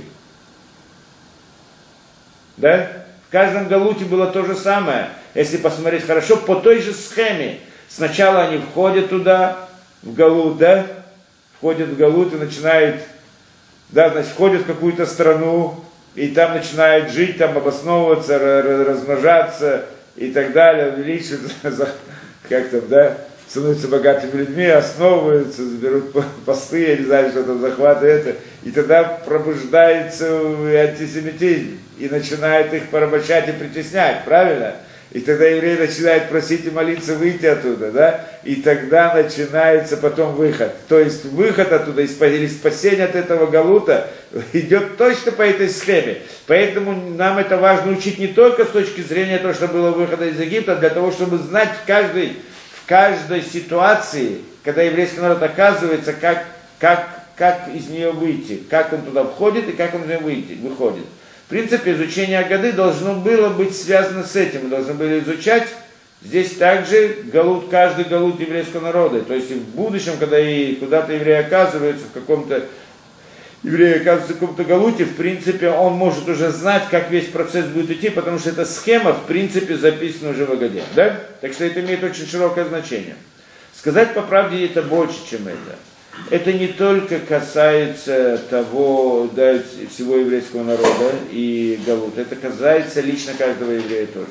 Да? В каждом галуте было то же самое. Если посмотреть хорошо, по той же схеме. Сначала они входят туда, в галут, да? Входят в галут и начинают, да, значит, входят в какую-то страну, и там начинают жить, там обосновываться, размножаться и так далее, увеличиваться, как там, да, становятся богатыми людьми, основываются, берут посты, я не знаю, что там, захваты это, и тогда пробуждается антисемитизм, и начинает их порабощать и притеснять, правильно? И тогда еврей начинает просить и молиться выйти оттуда, да? И тогда начинается потом выход. То есть выход оттуда или спасение от этого галута идет точно по этой схеме. Поэтому нам это важно учить не только с точки зрения того, что было выхода из Египта, а для того, чтобы знать в каждой, в каждой ситуации, когда еврейский народ оказывается, как, как, как из нее выйти, как он туда входит и как он из нее выйти, выходит. В принципе, изучение Агады должно было быть связано с этим. Мы должны были изучать здесь также галут, каждый галут еврейского народа. То есть и в будущем, когда и куда-то еврей оказывается в каком-то, еврей оказывается в каком-то галуте, в принципе, он может уже знать, как весь процесс будет идти, потому что эта схема, в принципе, записана уже в Агаде. Да? Так что это имеет очень широкое значение. Сказать по правде это больше, чем это. Это не только касается того, да, всего еврейского народа и галут, это касается лично каждого еврея тоже.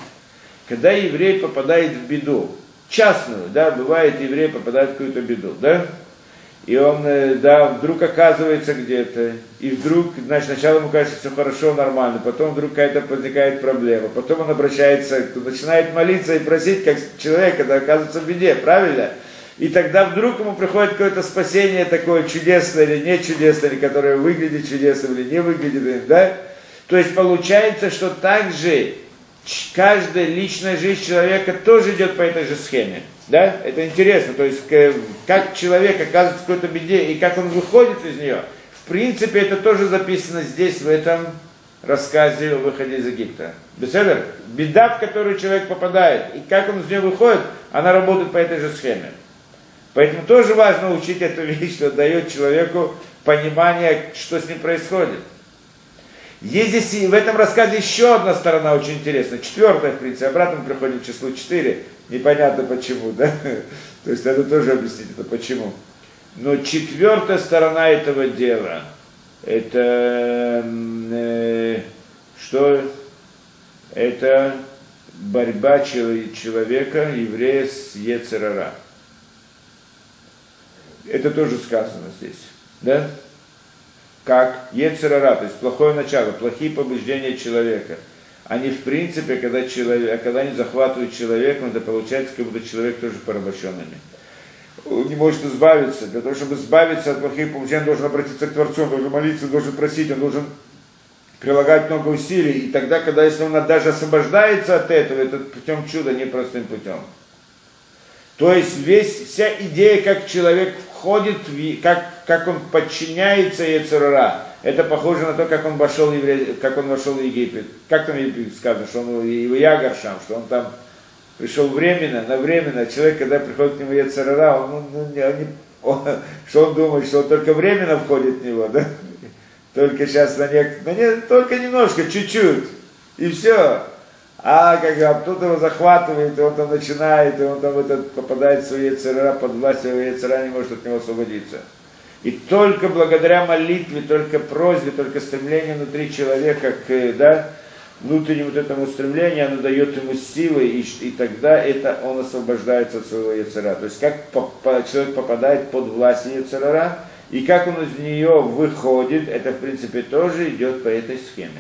Когда еврей попадает в беду, частную, да, бывает еврей попадает в какую-то беду, да, и он, да, вдруг оказывается где-то, и вдруг, значит, сначала ему кажется, все хорошо, нормально, потом вдруг какая-то возникает проблема, потом он обращается, начинает молиться и просить, как человек, когда оказывается в беде, правильно? И тогда вдруг ему приходит какое-то спасение такое чудесное или не чудесное, или которое выглядит чудесным или не выглядит, да? То есть получается, что также каждая личная жизнь человека тоже идет по этой же схеме, да? Это интересно, то есть как человек оказывается в какой-то беде и как он выходит из нее, в принципе, это тоже записано здесь, в этом рассказе о выходе из Египта. Беседер? Беда, в которую человек попадает, и как он из нее выходит, она работает по этой же схеме. Поэтому тоже важно учить эту вещь, что дает человеку понимание, что с ним происходит. Есть здесь и в этом рассказе еще одна сторона очень интересная. Четвертая, в принципе, обратно мы приходим к числу четыре. Непонятно почему, да? То есть надо тоже объяснить это почему. Но четвертая сторона этого дела, это э, что? Это борьба человека, еврея с йецер ара. Это тоже сказано здесь, да? Как йецер ара, то есть плохое начало, плохие побуждения человека. Они в принципе, когда, человек, когда они захватывают человека, это получается, как будто человек тоже порабощенными. Он не может избавиться. Для того, чтобы избавиться от плохих побуждений, он должен обратиться к Творцу, он должен молиться, он должен просить, он должен прилагать много усилий. И тогда, когда если он даже освобождается от этого, это путем чуда, не простым путем. То есть весь, вся идея, как человек входит, в, как, как он подчиняется йецер ара, это похоже на то, как он вошел, евре... как он вошел в Египет. Как там сказано, что он его Ягаршам, что он там пришел временно, на временно. Человек, когда приходит к нему йецер ара, он, он, он, он, он, что он думает, что он только временно входит в него, да? Только сейчас на нек... на не... только немножко, чуть-чуть, и все. А как кто-то его захватывает, и он там начинает, и он там этот, попадает в свой йецер ара, под власть своего йецер ара, не может от него освободиться. И только благодаря молитве, только просьбе, только стремлению внутри человека к, да, внутреннему вот этому стремлению, оно дает ему силы, и, и тогда это он освобождается от своего йецер ара. То есть как по, по, человек попадает под власть йецер ара, и как он из нее выходит, это в принципе тоже идет по этой схеме.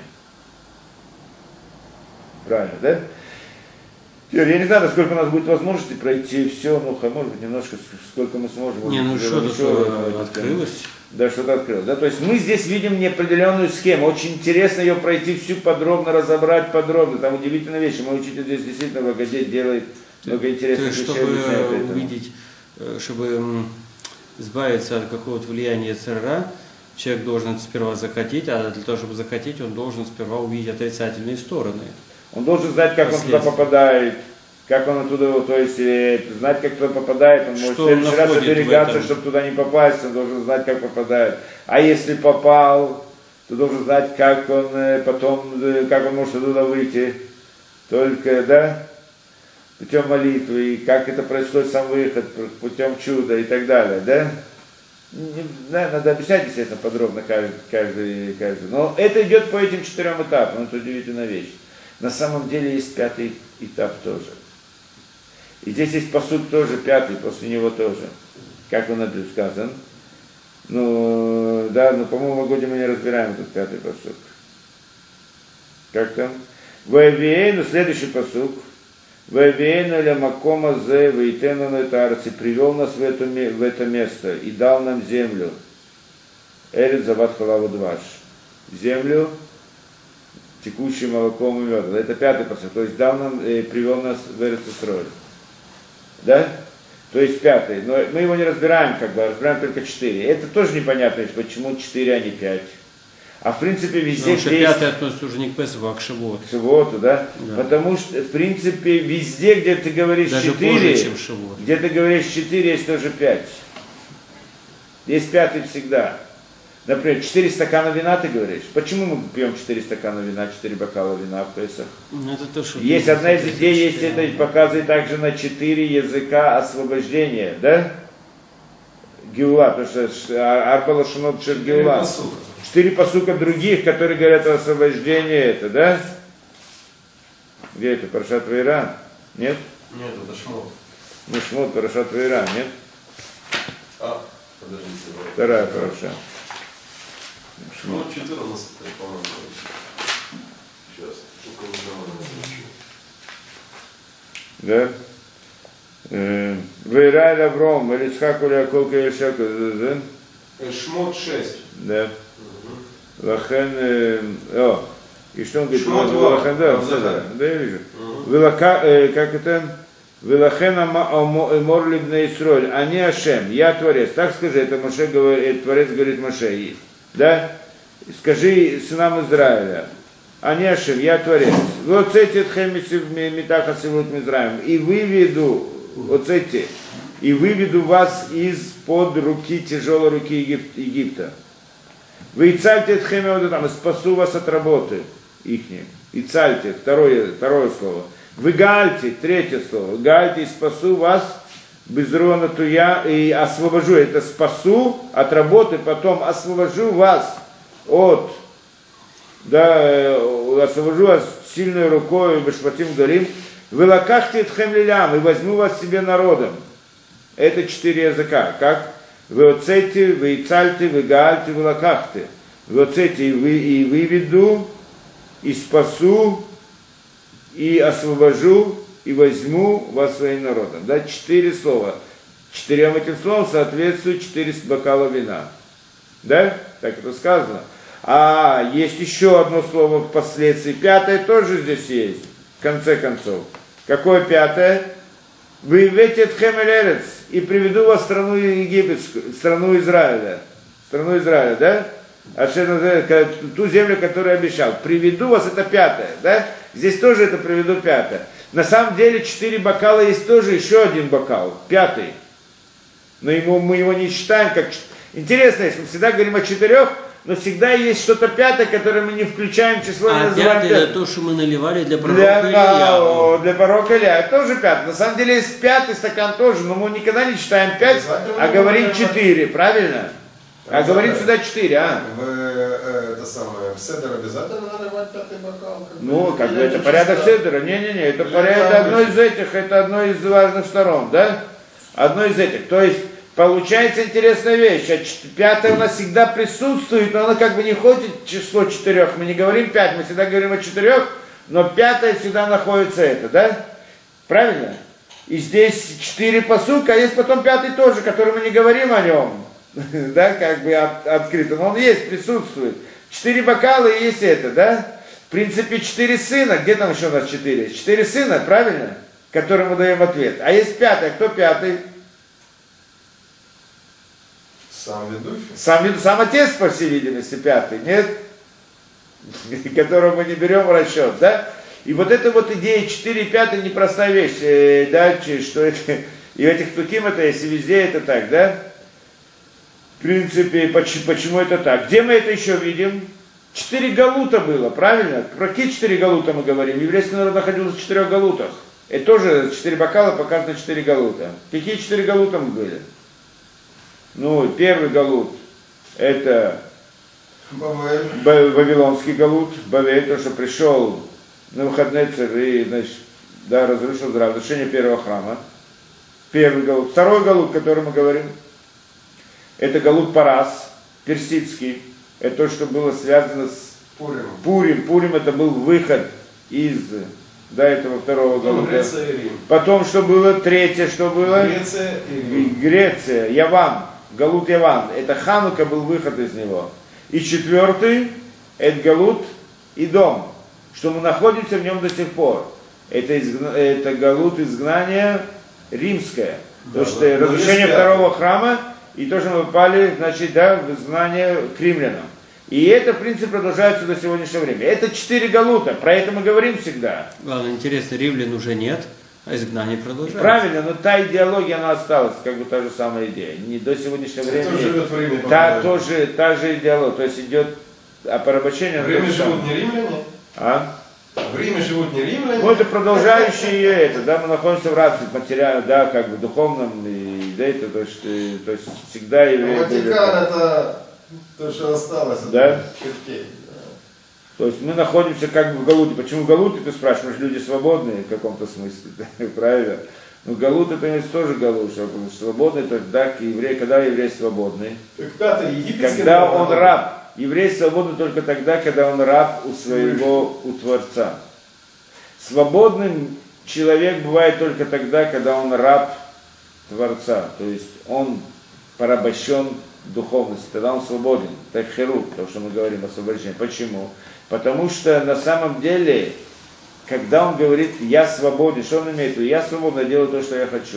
Правильно, да? Теперь, я не знаю, насколько у нас будет возможности пройти все, ну, может быть, немножко, сколько мы сможем. Не, ну что-то открылось. Да, что-то открылось. Да? То есть мы здесь видим неопределенную схему. Очень интересно ее пройти всю подробно, разобрать подробно. Там удивительные вещи. Мой учитель здесь действительно в Агаде делает много интересных вещей. Чтобы увидеть, чтобы избавиться от какого-то влияния йецер ара, человек должен сперва захотеть, а для того, чтобы захотеть, он должен сперва увидеть отрицательные стороны. Он должен знать, как он туда попадает, как он оттуда, то есть знать, как туда попадает, он может в следующий раз оберегаться, чтобы туда не попасть, он должен знать, как попадает. А если попал, то должен знать, как он потом, как он может оттуда выйти. Только, да, путем молитвы, и как это происходит сам выход, путем чуда и так далее, да. Да, надо объяснять, естественно, подробно каждый, каждый, каждый. Но это идет по этим четырем этапам, это удивительная вещь. На самом деле есть пятый этап тоже. И здесь есть пасук тоже пятый, после него тоже. Как он это сказан? Ну, да, но, по-моему, в Агоде мы не разбираем этот пятый пасук. Как там? Вавиэйну, следующий пасук. Вавиэйну ля макома зе вейтену на тарце, привел нас в это, в это место и дал нам землю. Эрет зават халаву дваш. Землю, текущую молоком и медом. Это пятый пасук. То есть дал нам, э, привел нас в Эрет Исроэль. Да? То есть пятый. Но мы его не разбираем, как бы, разбираем только четыре. Это тоже непонятно, почему четыре, а не пять. А в принципе везде... Потому что есть... пятый относится уже не к Песаху, а к Шивоту. К Шивоту, да? Да. Потому что, в принципе, везде, где ты говоришь даже четыре, позже, чем Шивот. где ты говоришь четыре, есть тоже пять. Есть пятый всегда. Например, четыре стакана вина ты говоришь. Почему мы пьем четыре стакана вина, четыре бокала вина в Песах? Ну, это то, что Есть одна из идей, есть это показывает также на четыре языка освобождения, да? Геула, потому что Арбала Шунот Шер Геула. Четыре пасука других, которые говорят о освобождении, это, да? Где это? Парашат Вейра? Нет? Нет, это Шмот. Ну, Шмот, Парашат Вейра, нет? А, подождите. Вторая Параша. Шмот четырнадцатый, по-моему. Сейчас, только Да? Вейра или Авром, или Ицхак, или Яков, или Ишак, да? Шмот шесть. Да. Лахен, о, и что он говорит? Шмот Лахен, да, да, да, я вижу. Вилака, как это? Вилахен мор либна Исроль, они Ашем, я Творец. Так скажи, это Моше говорит, Творец говорит Моше, да? Скажи сынам Израиля, они Ашем, я Творец. Вот эти тхемицы метаха сивут Мизраем, и выведу, вот эти, и выведу вас из-под руки, тяжелой руки Егип, Египта. Вы ицальте тхеме вот там, спасу вас от работы ихней. Ицальте, второе, второе слово. Вы гальте, третье слово. Гальте и спасу вас без рона туя и освобожу. Это спасу от работы, потом освобожу вас от, да, освобожу вас сильной рукой, бешпатим галим. Вы лакахте тхем лилям и возьму вас себе народом. Это четыре языка. Как? Вы оцете, вы ицальте, вы гаальте, вы лакахте. Вы оцете, и, вы, и выведу, и спасу, и освобожу, и возьму вас своим народом. Да, четыре слова. Четырем этим словам соответствует четыре бокала вина. Да? Так это сказано. А есть еще одно слово впоследствии. Пятое тоже здесь есть. В конце концов. Какое пятое? Вы ветет хемелерец и приведу вас в страну египетскую, страну Израиля. Страну Израиля, да? А ту землю, которую обещал. Приведу вас, это пятое, да? Здесь тоже это приведу пятое. На самом деле четыре бокала есть тоже еще один бокал, пятый. Но ему, мы его не считаем как... Интересно, мы всегда говорим о четырех, но всегда есть что-то пятое, которое мы не включаем в число. А пятый это то, что мы наливали для пророка для, Илья. Для пророка Илья. Это тоже пятый. На самом деле есть пятый стакан тоже, но мы никогда не читаем пять, а говорим четыре, правильно? А говорим сюда четыре, а? В, э, это самое, в седер обязательно наливать пятый бокал? Как ну, как бы это чисто... порядок седера. Не-не-не, это, порядок, это одно из этих, это одно из важных сторон, да? Одно из этих. То есть, получается интересная вещь. А пятое у нас всегда присутствует, но оно как бы не ходит в число четырех. Мы не говорим пять, мы всегда говорим о четырех, но пятое всегда находится это, да? Правильно? И здесь четыре пасука, а есть потом пятый тоже, который мы не говорим о нем. Да, как бы от, открыто. Но он есть, присутствует. Четыре бокала и есть это, да? В принципе, четыре сына. Где там еще у нас четыре? Четыре сына, правильно? Которым мы даем ответ. А есть пятый. Кто пятый? Сам ведущий? Сам, сам отец, по всей видимости, пятый. Нет? Которого мы не берем в расчет, да? И вот эта вот идея четыре и пять непростая вещь. Э, да, что это... И в этих туким это есть, и везде это так, да? В принципе, почему, почему это так? Где мы это еще видим? Четыре галута было, правильно? Про какие четыре галута мы говорим? Еврейский народ находился в четырех галутах. Это тоже четыре бокала показано четыре галута. Какие четыре галута мы были? Ну, первый галут это Бавель. Вавилонский галут. Бавель, то, что пришел Навуходоносор и, значит, да, разрушил разрушение первого храма. Первый галут. Второй галут, который мы говорим, это галут Парас, персидский. Это то, что было связано с Пурим. Пурим. Пурим это был выход из до этого второго Потом галута. Греция и Рим. Потом что было? Третье, что было? Греция и Рим. Греция, Яван, Галут Яван. Это Ханука был выход из него. И четвертый, это Галут Идом, что мы находимся в нем до сих пор. Это, изгна... это Галут изгнания римское. Да, то, что да, разрушение да, второго храма, и то, что мы попали, значит, да, в изгнание к римлянам. И это, в принципе, продолжается до сегодняшнего времени. Это четыре галута, про это мы говорим всегда. Главное, интересно, римлян уже нет, а изгнание продолжается. Правильно, но та идеология, она осталась, как бы та же самая идея. Не до сегодняшнего Кто времени. живет в Риме? Та, тоже, та же идеология, то есть идет а порабощение. В Риме живут не римляне? А? В Риме живут не римляне? Ну, это продолжающие это, да, мы находимся в рабстве материальном, да, как бы духовном, и да, это, то есть, то есть всегда евреи были. Ватикан это то, что осталось от Да? чертей. То есть мы находимся как бы в Галуте. Почему в Галуте, ты спрашиваешь, люди свободные в каком-то смысле, правильно? Ну, Галут это не тоже Галут, что свободный тогда еврей, когда еврей свободный? Когда-то египетский Когда народ. он раб. Еврей свободен только тогда, когда он раб у своего, у Творца. Свободным человек бывает только тогда, когда он раб Творца. То есть он порабощен духовности, тогда он свободен. Это херу, то, что мы говорим, освобождение. Почему? Потому что на самом деле, когда он говорит, я свободен, что он имеет в виду? Я свободен, я делаю то, что я хочу.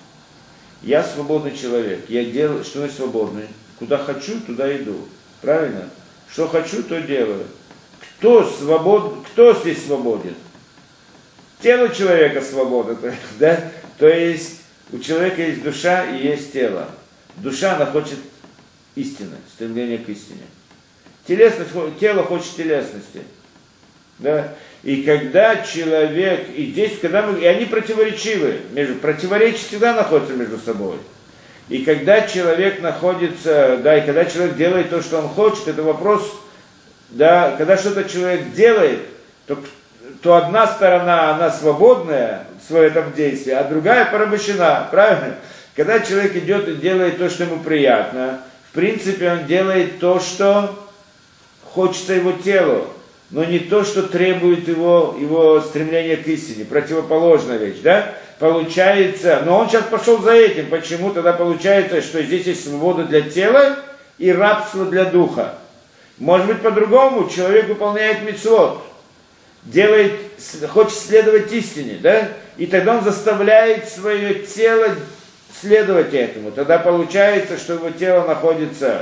Я свободный человек. Я делаю, что я свободный? Куда хочу, туда иду. Правильно? Что хочу, то делаю. Кто свободен, кто здесь свободен? Тело человека свободно, да? То есть у человека есть душа и есть тело. Душа, она хочет истины, стремление к истине. Телесность, тело хочет телесности. Да? И когда человек, и здесь, когда мы, и они противоречивы, между, противоречия всегда находятся между собой. И когда человек находится, да, и когда человек делает то, что он хочет, это вопрос, да, когда что-то человек делает, то, то одна сторона, она свободная в своем действии, а другая порабощена, правильно? Когда человек идет и делает то, что ему приятно, в принципе, он делает то, что хочется его телу, но не то, что требует его, его стремления к истине, противоположная вещь, да? Получается, но он сейчас пошел за этим, почему тогда получается, что здесь есть свобода для тела и рабство для духа. Может быть, по-другому, человек выполняет мицвот, делает, хочет следовать истине, да? И тогда он заставляет свое тело следовать этому. Тогда получается, что его тело находится,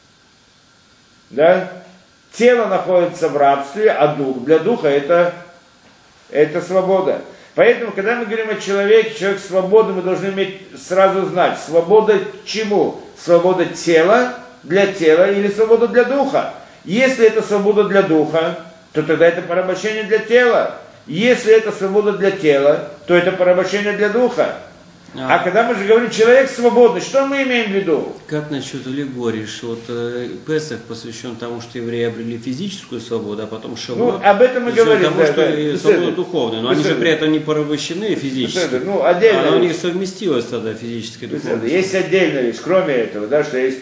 да? Тело находится в рабстве, а дух, для духа это, это свобода. Поэтому, когда мы говорим о человеке, человек свободный, мы должны иметь, сразу знать, свобода чему? Свобода тела, для тела или свобода для духа. Если это свобода для духа, то тогда это порабощение для тела. Если это свобода для тела, то это порабощение для духа. А, а когда мы же говорим, человек свободный, что мы имеем в виду? Как насчет аллегории, что вот э, Песах посвящен тому, что евреи обрели физическую свободу, а потом Шавуот, ну, об этом мы говорим, тому, да, что да, и да, свобода духовная, но они же при этом не порабощены физически. Ну, отдельно. Она у них совместилась тогда физически и духовно. Есть отдельная вещь, кроме этого, да, что есть,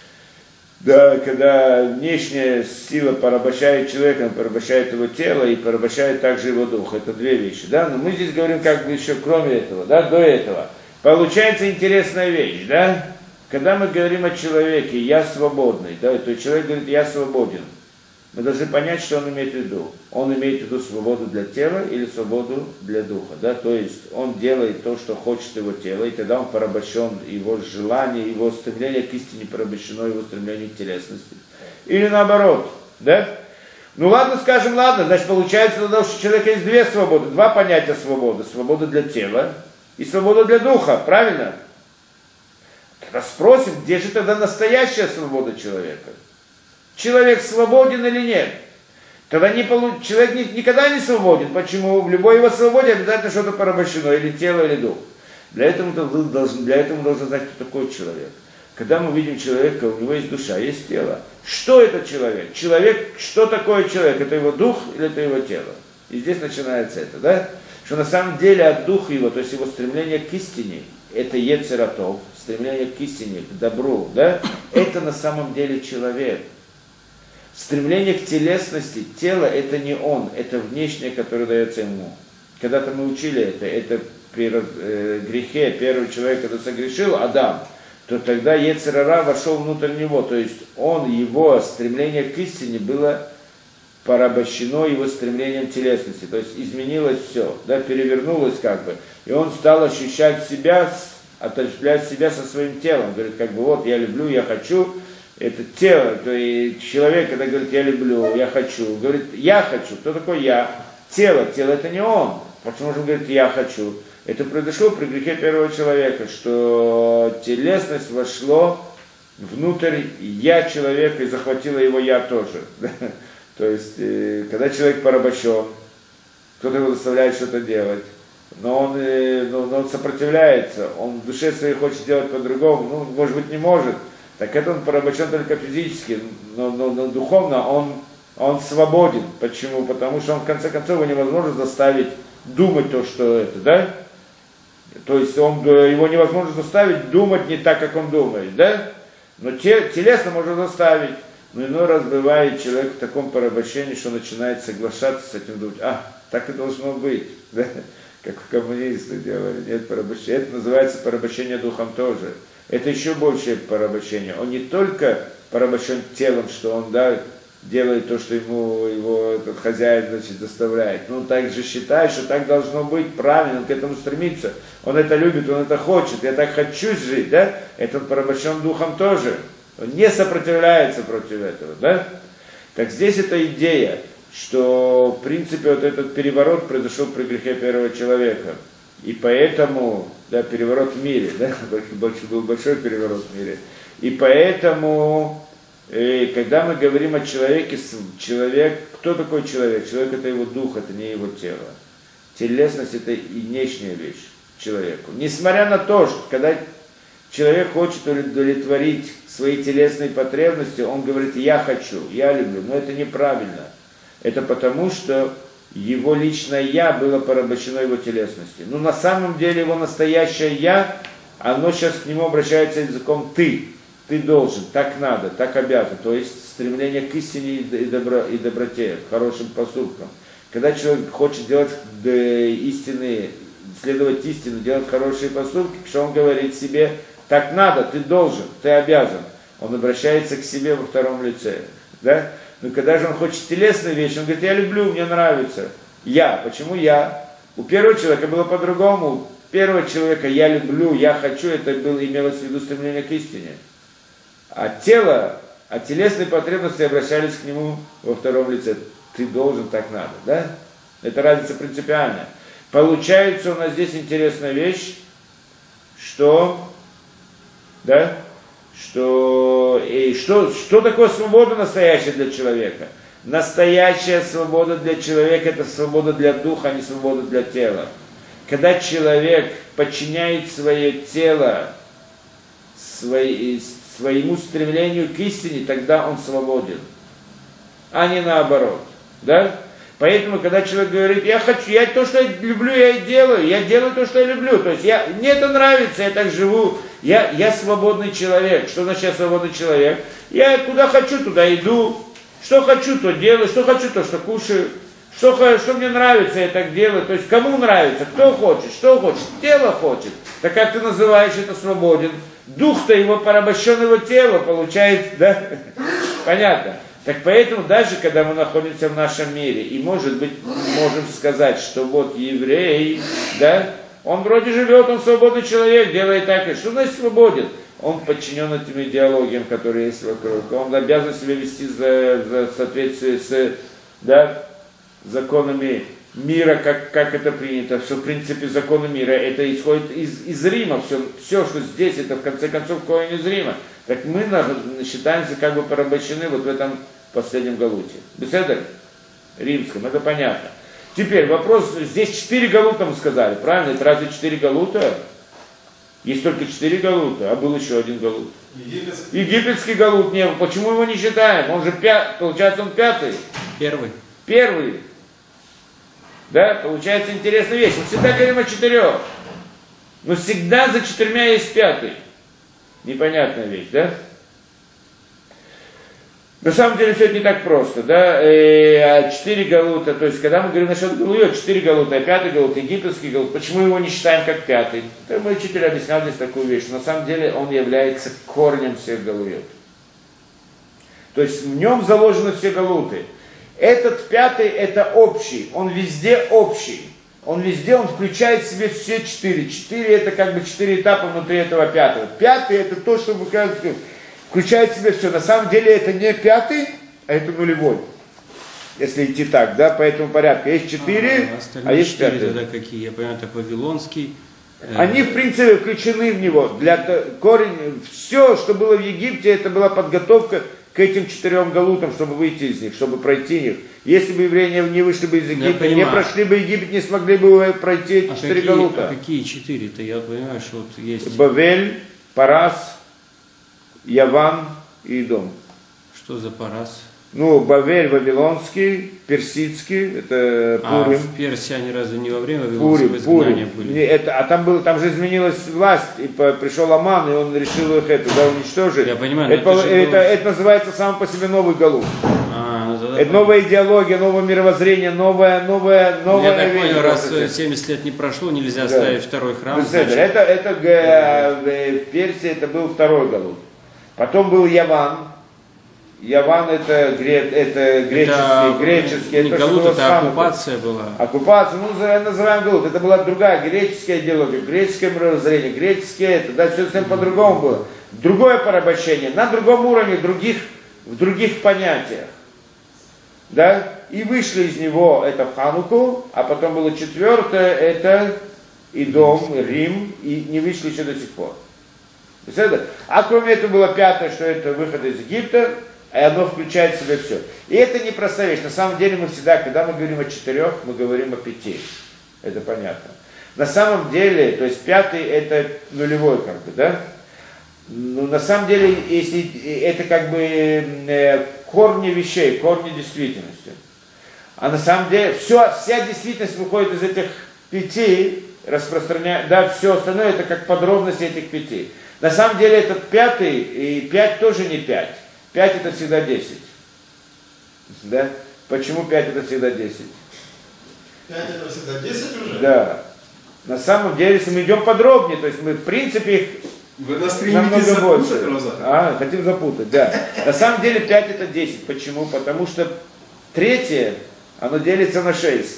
да, когда внешняя сила порабощает человека, порабощает его тело и порабощает также его дух. Это две вещи, да, но мы здесь говорим как бы еще кроме этого, да, до этого. Получается интересная вещь, да, когда мы говорим о человеке, я свободный, да, то человек говорит, я свободен. Мы должны понять, что он имеет в виду. Он имеет в виду свободу для тела или свободу для духа, да, то есть он делает то, что хочет его тело, и тогда он порабощен, его желание, его стремление к истине порабощено, его стремление к телесности. Или наоборот, да. Ну ладно, скажем, ладно, значит получается, что у человека есть две свободы, два понятия свободы. Свобода для тела и свобода для духа, правильно? Тогда спросим, где же тогда настоящая свобода человека? Человек свободен или нет? Тогда не полу... человек не, никогда не свободен. Почему? В любой его свободе обязательно что-то порабощено, или тело, или дух. Для этого, мы должны, для этого мы должны знать, кто такой человек. Когда мы видим человека, у него есть душа, есть тело. Что это человек? Человек, что такое человек? Это его дух или это его тело? И здесь начинается это, да? Что на самом деле от духа его, то есть его стремление к истине, это йецер ха-тов, стремление к истине, к добру, да? Это на самом деле человек. Стремление к телесности, тело это не он, это внешнее, которое дается ему. Когда-то мы учили это, это при э, грехе первый человек, когда согрешил, Адам, то тогда Йецер ара вошел внутрь него, то есть он, его стремление к истине было порабощено его стремлением телесности, то есть изменилось все, да, перевернулось как бы, и он стал ощущать себя, отождествлять себя со своим телом, говорит, как бы вот я люблю, я хочу, это тело, то есть человек, когда говорит я люблю, я хочу, говорит я хочу, кто такой я? Тело, тело это не он, почему же он говорит я хочу? Это произошло при грехе первого человека, что телесность вошло внутрь я человека и захватило его я тоже. То есть, когда человек порабощен, кто-то его заставляет что-то делать, но он, но он сопротивляется, он в душе своей хочет делать по-другому, ну, может быть, не может, так это он порабощен только физически, но, но, но духовно он, он свободен. Почему? Потому что он, в конце концов, его невозможно заставить думать то, что это, да? То есть он, его невозможно заставить думать не так, как он думает, да? Но те, телесно можно заставить. Но иной раз бывает человек в таком порабощении, что начинает соглашаться с этим, думать, а, так и должно быть, да? Как коммунисты делали, нет порабощения. Это называется порабощение духом тоже. Это еще большее порабощение. Он не только порабощен телом, что он, да, делает то, что ему его этот хозяин, значит, заставляет. Но он также считает, что так должно быть, правильно, он к этому стремится. Он это любит, он это хочет, я так хочу жить, да? Это он порабощен духом тоже. Он не сопротивляется против этого, да? Так здесь эта идея, что, в принципе, вот этот переворот произошел при грехе первого человека. И поэтому, да, переворот в мире, да, был большой переворот в мире. И поэтому... И когда мы говорим о человеке, человек, кто такой человек? Человек это его дух, это не его тело. Телесность это и внешняя вещь человеку. Несмотря на то, что когда человек хочет удовлетворить свои телесные потребности, он говорит, я хочу, я люблю, но это неправильно. Это потому, что его личное я было порабощено его телесности. Но на самом деле его настоящее я, оно сейчас к нему обращается языком ты. Ты должен, так надо, так обязан. То есть стремление к истине и, добро, и доброте, к хорошим поступкам. Когда человек хочет делать истины, следовать истину, делать хорошие поступки, что он говорит себе, так надо, ты должен, ты обязан. Он обращается к себе во втором лице. Да? Но когда же он хочет телесные вещи, он говорит, я люблю, мне нравится. Я. Почему я? У первого человека было по-другому. У первого человека я люблю, я хочу, это было, имелось в виду стремление к истине. А тело, а телесные потребности обращались к нему во втором лице. Ты должен, так надо, да? Это разница принципиальная. Получается у нас здесь интересная вещь, что, да, что, и что, что такое свобода настоящая для человека? Настоящая свобода для человека – это свобода для духа, а не свобода для тела. Когда человек подчиняет свое тело своей, своему стремлению к истине, тогда он свободен, а не наоборот. Да? Поэтому, когда человек говорит, я хочу, я то, что я люблю, я и делаю, я делаю то, что я люблю. То есть я, мне это нравится, я так живу, я, я свободный человек. Что значит я свободный человек? Я куда хочу, туда иду, что хочу, то делаю, что хочу, то, что кушаю. Что, что мне нравится, я так делаю. То есть кому нравится, кто хочет, что хочет, тело хочет. Так как ты называешь это свободен? Дух-то его порабощен его тело, получается, да? Понятно. Так поэтому даже когда мы находимся в нашем мире, и может быть можем сказать, что вот еврей, да, он вроде живет, он свободный человек, делает так, и что значит свободен? Он подчинен этим идеологиям, которые есть вокруг, он обязан себя вести за, за соответствие с, да, законами мира, как, как это принято, все в принципе законы мира, это исходит из, из Рима, все, все, что здесь, это в конце концов корень из Рима. Так мы считаемся как бы порабощены вот в этом последнем галуте. Беседа римском, это понятно. Теперь вопрос, здесь четыре галута мы сказали, правильно? Это разве четыре галута? Есть только четыре галута, а был еще один галут. Египетский, Египетский галут не был. Почему его не считаем? Он же пят, получается он пятый. Первый. Первый. Да, получается интересная вещь. Мы всегда говорим о четырех. Но всегда за четырьмя есть пятый. Непонятная вещь, да? На самом деле все это не так просто, да, а четыре галута, то есть когда мы говорим насчет галуйот, четыре галута, а пятый галут, египетский галут, почему его не считаем как пятый? Это мой учитель объяснял здесь такую вещь, на самом деле он является корнем всех галуйот. То есть в нем заложены все галуты. Этот пятый это общий, он везде общий. Он везде, он включает в себе все четыре. Четыре это как бы четыре этапа внутри этого пятого. Пятый это то, что включает в себя все. На самом деле это не пятый, а это нулевой. Если идти так, да, по этому порядку. Есть четыре, а, а есть пятый. Тогда какие? Я понимаю, так вавилонский. Они, в принципе, включены в него. Для корень, все, что было в Египте, это была подготовка к этим четырем галутам, чтобы выйти из них, чтобы пройти их. Если бы евреи не вышли бы из Египта, не прошли бы Египет, не смогли бы пройти эти а четыре какие, галута. А какие четыре-то? Я понимаю, что вот есть... Бавель, Парас, Яван и Идом. Что за Парас? Ну, Бавель вавилонский, персидский, это Пурим. А в Персии они разве не во время вавилонского изгнания были? Не, это, а там, было, там же изменилась власть, и по, пришел Аман, и он решил их это, да, уничтожить. Я понимаю, это, это, это, было... это называется сам по себе новый галут. А, ну, тогда это новая идеология, новое мировоззрение, новая, новая, новая... Я так понял, раз семьдесят лет не прошло, нельзя да. ставить второй храм. Значит... Это, это да. В Персии это был второй галут. Потом был Яван. Яван это, гре, это греческий, это, греческий. Не это галут, это самое. оккупация была. Оккупация, ну называем галут. Это была другая греческая идеология, греческое мировоззрение, греческое это, да, все совсем по-другому было. Другое порабощение, на другом уровне, других, в других понятиях. Да? И вышли из него это в Хануку, а потом было четвертое, это Идом, Рим, и не вышли еще до сих пор. А кроме этого было пятое, что это выход из Египта, и оно включает в себя все. И это не простая вещь. На самом деле мы всегда, когда мы говорим о четырех, мы говорим о пяти. Это понятно. На самом деле, то есть пятый это нулевой как бы, да? Ну, на самом деле, если это как бы э, корни вещей, корни действительности. А на самом деле, все, вся действительность выходит из этих пяти, распространяет, да, все остальное это как подробности этих пяти. На самом деле этот пятый, и пять тоже не пять. Пять это всегда десять. Да? Почему пять это всегда десять? Пять это всегда десять уже? Да. На самом деле, если мы идем подробнее, то есть мы в принципе их Вы нас намного стремитесь больше. запутать, А, хотим запутать, да. На самом деле пять это десять. Почему? Потому что третье, оно делится на шесть.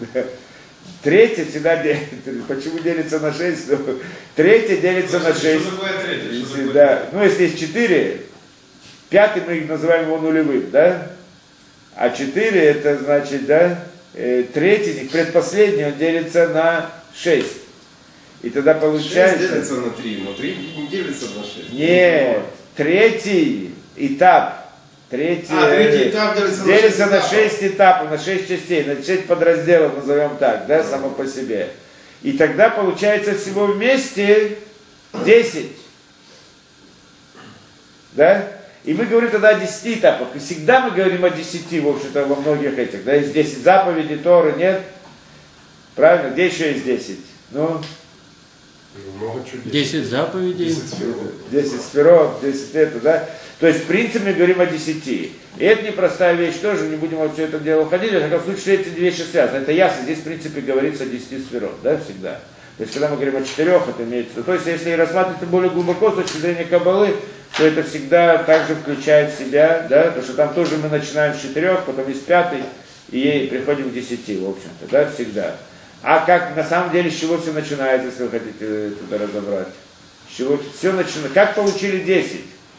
Третье всегда делится. Почему делится на шесть? Третье делится на шесть. Что такое третье? Что такое да. Ну, если есть четыре, пятый мы называем его нулевым, да? А четыре это значит, да, э, третий, предпоследний, он делится на шесть. И тогда получается... шесть делится на три, но три не делится на шесть. Нет, третий этап. Третий, а, третий этап делится, делится на шесть шесть этапов, на шесть частей, на шесть подразделов, назовем так, да, само по себе. И тогда получается всего вместе десять. Да? И мы говорим тогда о десяти этапах. И всегда мы говорим о десяти, в общем-то, во многих этих. Да, есть десять заповедей, Торы, нет? Правильно? Где еще есть десять? Ну? десять заповедей. десять сферот, десять это, да? То есть, в принципе, мы говорим о десяти. И это непростая вещь тоже, не будем во все это дело уходить, в таком случае эти две вещи связаны. Это ясно, здесь, в принципе, говорится о десяти сферот, да, всегда. То есть, когда мы говорим о четырех, это имеется в виду. То есть, если рассматривать это более глубоко, с точки зрения Каббалы, то это всегда также включает в себя, да, потому что там тоже мы начинаем с четырех, потом из пятой, и приходим к десяти, в общем-то, да, всегда. А как на самом деле, с чего все начинается, если вы хотите туда разобрать? С чего все начинается? Как получили десять?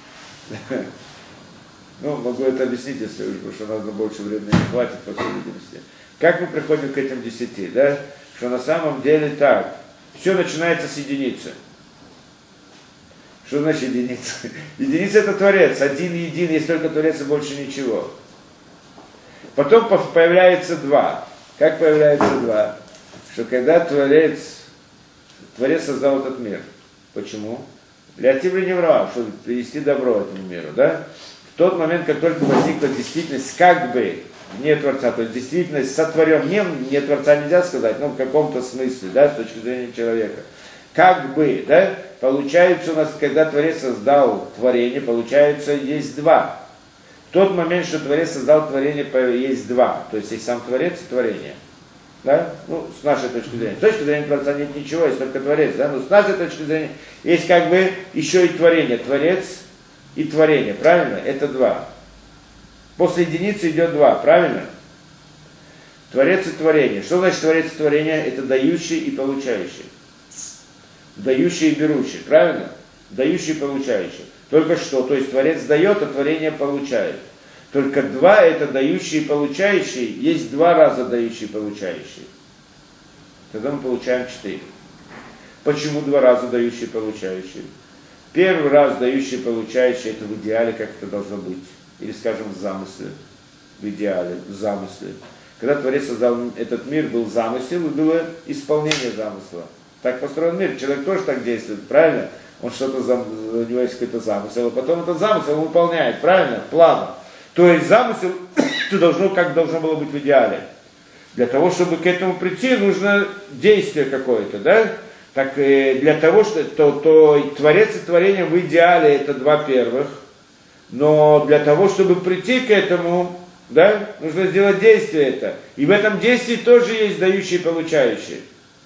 Ну, могу это объяснить, если уже, потому что у нас больше времени не хватит, по всей видимости. Как мы приходим к этим десяти, да? Что на самом деле так, все начинается с единицы. Что значит единица? Единица это Творец, один един, есть только Творец и больше ничего. Потом появляется два. Как появляется два? Что когда Творец, Творец создал этот мир. Почему? Для тебя не врал, чтобы принести добро этому миру, да? В тот момент, как только возникла действительность, как бы не Творца, то есть действительность сотворен, не, не Творца нельзя сказать, но в каком-то смысле, да, с точки зрения человека. Как бы, да, получается у нас, когда Творец создал творение, получается, есть два. тот момент, что Творец создал творение, есть два. То есть есть сам Творец и творение. Да? Ну, с нашей точки зрения. С точки зрения Творца нет ничего, есть только Творец. Да? Но с нашей точки зрения есть как бы еще и творение. Творец и творение. Правильно? Это два. После единицы идет два. Правильно? Творец и творение. Что значит Творец и творение? Это дающий и получающий. Дающий и берущий. Правильно? Дающий и получающий. Только что. То есть Творец дает, а творение получает. Только два это дающий и получающий. Есть два раза дающий и получающий. Тогда мы получаем четыре. Почему два раза дающий и получающий? Первый раз дающий и получающий это в идеале, как это должно быть. Или, скажем, в замысле. В идеале, в замысле. Когда Творец создал этот мир, был замысел и было исполнение замысла. Так построен мир. Человек тоже так действует, правильно? Он что-то, у него есть какой-то замысел, а потом этот замысел он выполняет, правильно? Плавно. То есть замысел должно, как должно было быть в идеале. Для того, чтобы к этому прийти, нужно действие какое-то, да? Так для того, что то, то Творец и творение в идеале это два первых, но для того, чтобы прийти к этому, да, нужно сделать действие это. И в этом действии тоже есть дающий и получающий.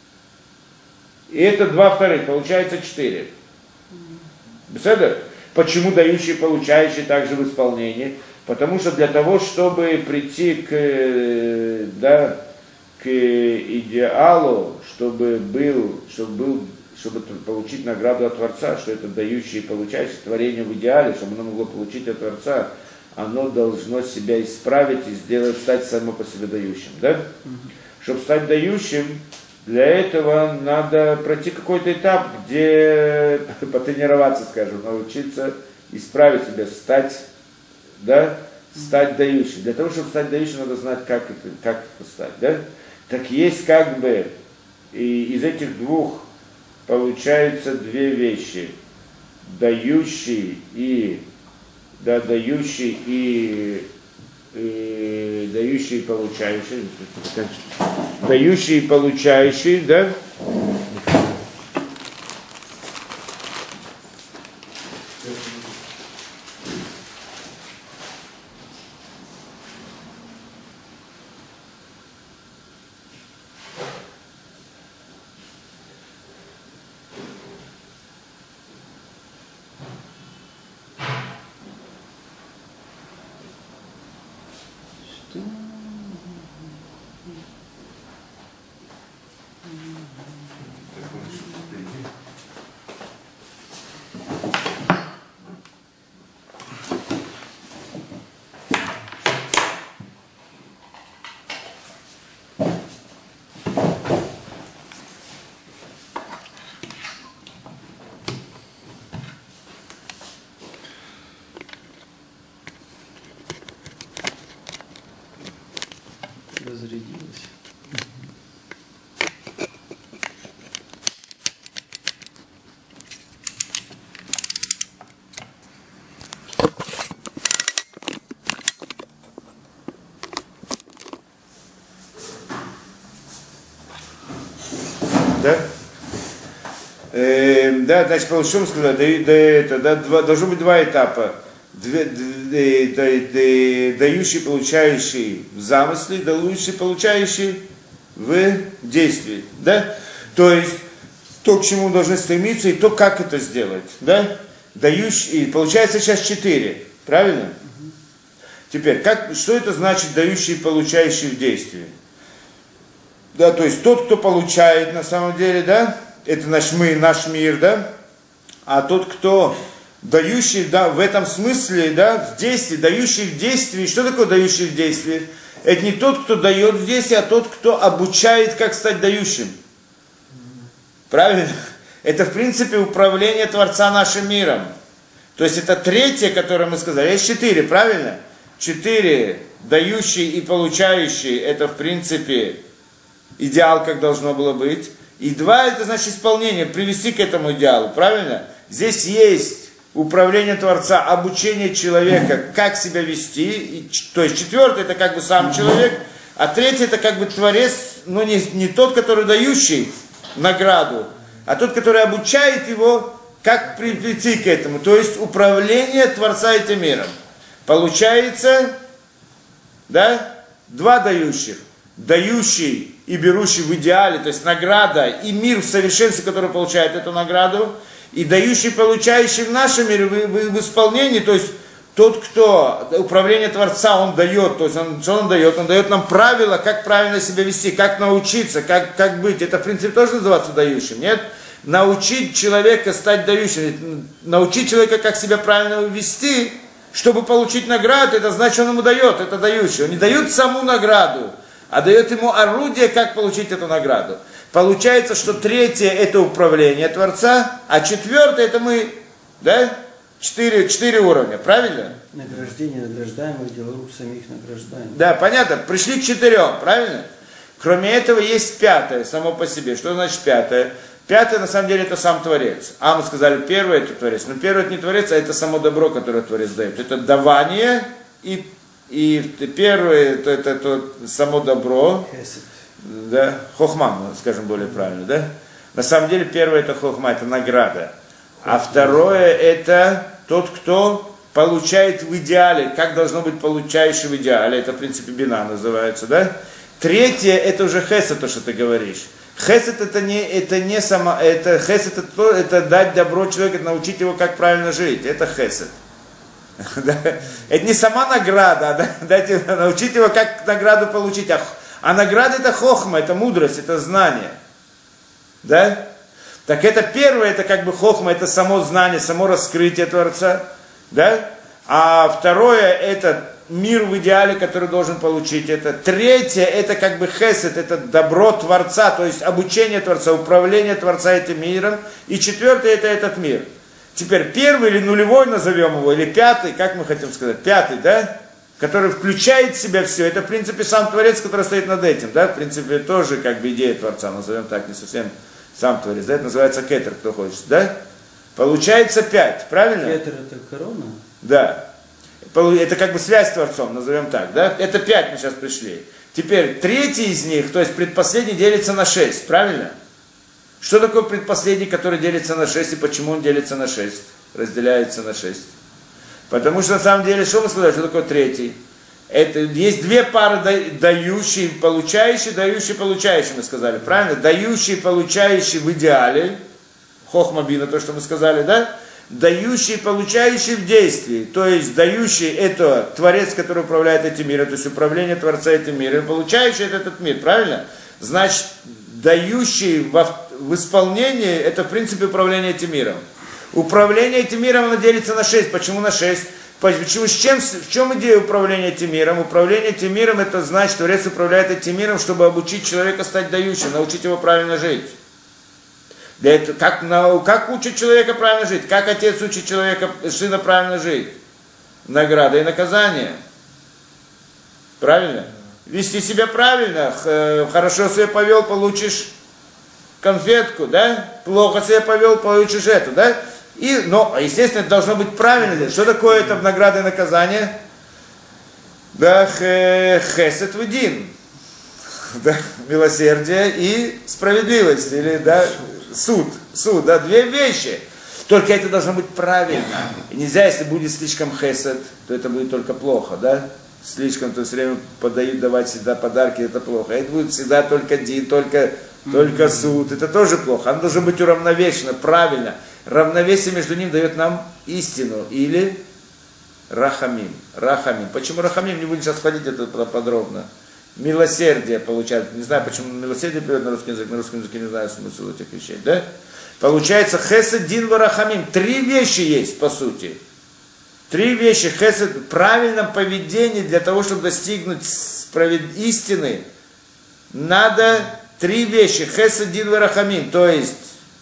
И это два вторых, получается четыре. Беседа? Почему дающий и получающий также в исполнении? Потому что для того, чтобы прийти к, да, к идеалу, чтобы был, чтобы был, чтобы получить награду от Творца, что это дающий и получающий творение в идеале, чтобы оно могло получить от Творца, оно должно себя исправить и сделать, стать само по себе дающим. Да? Mm-hmm. Чтобы стать дающим, для этого надо пройти какой-то этап, где потренироваться, скажем, научиться исправить себя, стать, да, стать дающим. Для того, чтобы стать дающим, надо знать, как это, как это стать. Да? Так есть как бы, и из этих двух получаются две вещи. Дающий и, да, дающий и, и дающий и получающий. Дающий и получающий, да? Разрядилась. Да? Э, да, значит, по что мы сказали, да, да, это, да, два, должно быть два этапа. Две, две, да, да, дающий, получающий в замысле, дающий, получающий в действии. Да? То есть, то, к чему мы должны стремиться, и то, как это сделать. Да? Дающий, получается сейчас четыре. Правильно? Угу. Теперь, как, что это значит дающий и получающий в действии? Да, то есть тот, кто получает на самом деле, да, это наш мы, наш мир, да, а тот, кто дающий, да, в этом смысле, да, в действии, дающий в действии, что такое дающий в действии? Это не тот, кто дает в действии, а тот, кто обучает, как стать дающим. Правильно? Это, в принципе, управление Творца нашим миром. То есть это третье, которое мы сказали, есть четыре, правильно? Четыре, дающий и получающий, это, в принципе, идеал, как должно было быть. И два, это значит исполнение, привести к этому идеалу, правильно? Здесь есть управление Творца, обучение человека, как себя вести. И, то есть четвертое, это как бы сам человек, а третье, это как бы Творец, но не, не тот, который дающий награду, а тот, который обучает его, как прийти к этому. То есть управление Творца этим миром. Получается, да, два дающих. Дающий и берущий в идеале, то есть награда и мир в совершенстве, который получает эту награду, и дающий, получающий в нашем мире в, в, в исполнении, то есть тот, кто управление Творца, он дает, то есть он, что он дает? Он дает нам правила, как правильно себя вести, как научиться, как, как быть. Это, в принципе, тоже называется дающим, нет? Научить человека стать дающим, научить человека, как себя правильно вести, чтобы получить награду, это значит, он ему дает, это дающий. Он не дает саму награду, а дает ему орудие, как получить эту награду. Получается, что третье это управление Творца, а четвертое это мы, да? Четыре, четыре уровня, правильно? Награждение награждаемых, дело рук самих награждаемых. Да, понятно, пришли к четырем, правильно? Кроме этого есть пятое, само по себе. Что значит пятое? Пятое, на самом деле, это сам Творец. А мы сказали, первое это Творец. Но первое это не Творец, а это само добро, которое Творец дает. Это давание, и, и первое это, это, это само добро. Хесед. Да, хохма, скажем более правильно, да? На самом деле, первое это хохма, это награда. А второе это тот, кто получает в идеале, как должно быть получающий в идеале. Это, в принципе, бина называется, да? Третье это уже хесед, то, что ты говоришь. Хесед это не, это не сама, это хесед это, то, это дать добро человеку, это научить его, как правильно жить. Это хесед. Это не сама награда, а дать, научить его, как награду получить. А, а награда это хохма, это мудрость, это знание. Да? Так это первое, это как бы хохма, это само знание, само раскрытие Творца. Да? А второе, это мир в идеале, который должен получить. Это третье, это как бы хесед, это добро Творца, то есть обучение Творца, управление Творца этим миром. И четвертое, это этот мир. Теперь первый или нулевой назовем его, или пятый, как мы хотим сказать, пятый, да? Который включает в себя все. Это, в принципе, сам Творец, который стоит над этим, да? В принципе, тоже как бы идея Творца, назовем так, не совсем сам Творец, да? Это называется кетер, кто хочет, да? Получается пять, правильно? Кетер это корона? Да. Это как бы связь с Творцом, назовем так, да? Это пять мы сейчас пришли. Теперь третий из них, то есть предпоследний, делится на шесть, правильно? Что такое предпоследний, который делится на шесть, и почему он делится на шесть? Разделяется на шесть. Потому что на самом деле, что мы сказали, что такое третий? Это, есть две пары дающий, получающий, дающий, получающий, мы сказали, правильно? Дающий, получающий в идеале, хохма бина, то, что мы сказали, да? Дающий, получающий в действии, то есть дающий это Творец, который управляет этим миром, то есть управление Творца этим миром, получающий это этот мир, правильно? Значит, дающий в, в исполнении, это в принципе управление этим миром. Управление этим миром, оно делится на шесть. Почему на шесть? Почему, с чем, в чем идея управления этим миром? Управление этим миром, это значит, что Творец управляет этим миром, чтобы обучить человека стать дающим, научить его правильно жить. Для этого, как, как учит человека правильно жить? Как отец учит человека, сына правильно жить? Награда и наказание. Правильно? Вести себя правильно. Хорошо себя повел, получишь конфетку, да? Плохо себя повел, получишь эту, да? И, но, естественно, это должно быть правильно. Что такое это награда и наказание? Да, хесед вдин. Да, милосердие и справедливость. Или, да, суд. Суд, да, две вещи. Только это должно быть правильно. И нельзя, если будет слишком хесед, то это будет только плохо, да? Слишком, то все время подают давать всегда подарки, это плохо. Это будет всегда только дин, только, только суд. Это тоже плохо. Оно должно быть уравновешено, правильно. Равновесие между ним дает нам истину. Или рахамим. Рахамим. Почему рахамим? Не будем сейчас ходить это подробно. Милосердие получается. Не знаю, почему милосердие переводит на русский язык. На русском языке не знаю смысл этих вещей. Да? Получается хесед, дин, варахамим. Три вещи есть, по сути. Три вещи. Хесед в правильном поведении для того, чтобы достигнуть справед... истины. Надо три вещи. Хесед, дин, варахамим. То есть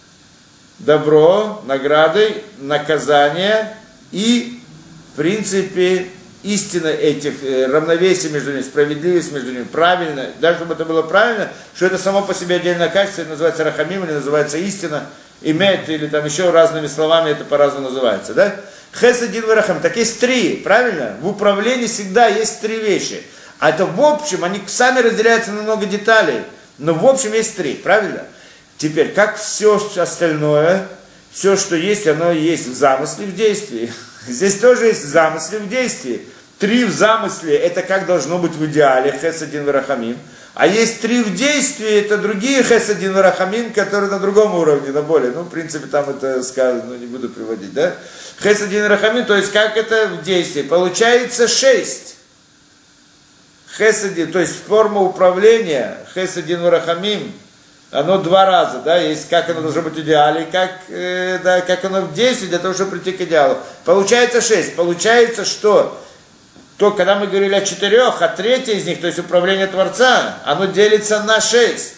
добро, награды, наказание и, в принципе, истина этих, равновесие между ними, справедливость между ними, правильно, даже чтобы это было правильно, что это само по себе отдельное качество, это называется рахамим, или называется истина, имеет, или там еще разными словами это по-разному называется, да? Хесед, дин, варахамим, так есть три, правильно? В управлении всегда есть три вещи. А это в общем, они сами разделяются на много деталей, но в общем есть три, правильно? Теперь, как все остальное, все, что есть, оно есть в замысле, в действии. Здесь тоже есть замысле, в действии. три в замысле, это как должно быть в идеале, хесадин варахамим. А есть три в действии, это другие хесадин варахамим, которые на другом уровне, на более. Ну, в принципе, там это сказано, но не буду приводить, да? Хесадин варахамим, то есть как это в действии. Получается шесть. Хесадин, то есть форма управления, хесадин варахамим, оно два раза, да, есть как оно должно быть в идеале, как, э, да, как оно в действии для того, чтобы прийти к идеалу. Получается шесть. Получается, что то, когда мы говорили о четырех, а третье из них, то есть управление Творца, оно делится на шесть.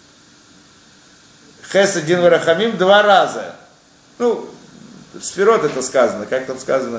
Хесадин варахамим два раза. Ну, сферот это сказано, как там сказано?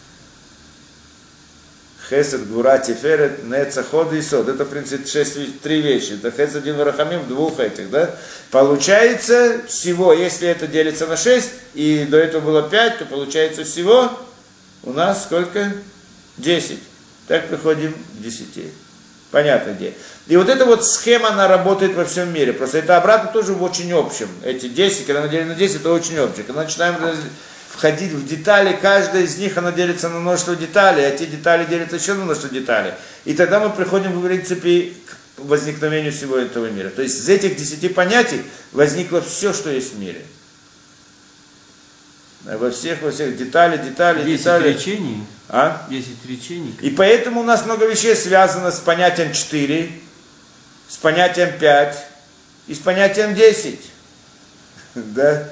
Хесед, Гура, Тиферет, Неца, Ход и Сод. Это, в принципе, шесть, три вещи. Это Хесадин варахамим в двух этих, да? Получается всего, если это делится на шесть, и до этого было пять, то получается всего у нас сколько? десять. Так приходим к десяти. Понятно где. И вот эта вот схема, она работает во всем мире. Просто это обратно тоже в очень общем. Эти десять, когда мы делим на десять, это очень общее. Когда начинаем входить в детали, каждая из них, она делится на множество деталей, а те детали делятся еще на множество деталей. И тогда мы приходим, в принципе, к возникновению всего этого мира. То есть из этих десяти понятий возникло все, что есть в мире. Во всех, во всех детали, детали, десять детали. речений. А? десять речений. И поэтому у нас много вещей связано с понятием четыре, с понятием пять и с понятием десять. Да?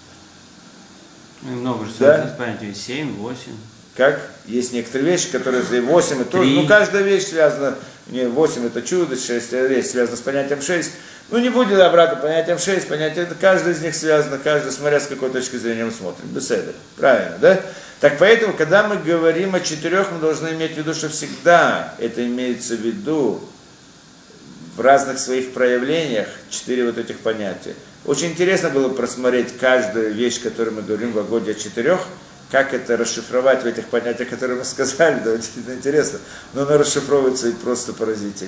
Много же Да. связано с понятием семь, восемь. Как? Есть некоторые вещи, которые восемь это тоже. Ну, каждая вещь связана. Не, восемь это чудо, шесть вещь связана с понятием шесть. Ну, не будет обратно понятием шесть, понятие, каждый из них связано, каждый, смотря с какой точки зрения мы смотрим. Беседа. Правильно, да? Так поэтому, когда мы говорим о четырех, мы должны иметь в виду, что всегда это имеется в виду в разных своих проявлениях, четыре вот этих понятия. Очень интересно было просмотреть каждую вещь, которую мы говорим в Агоде о четырех, как это расшифровать в этих понятиях, которые мы сказали, да, очень интересно. Но оно расшифровывается и просто поразительно.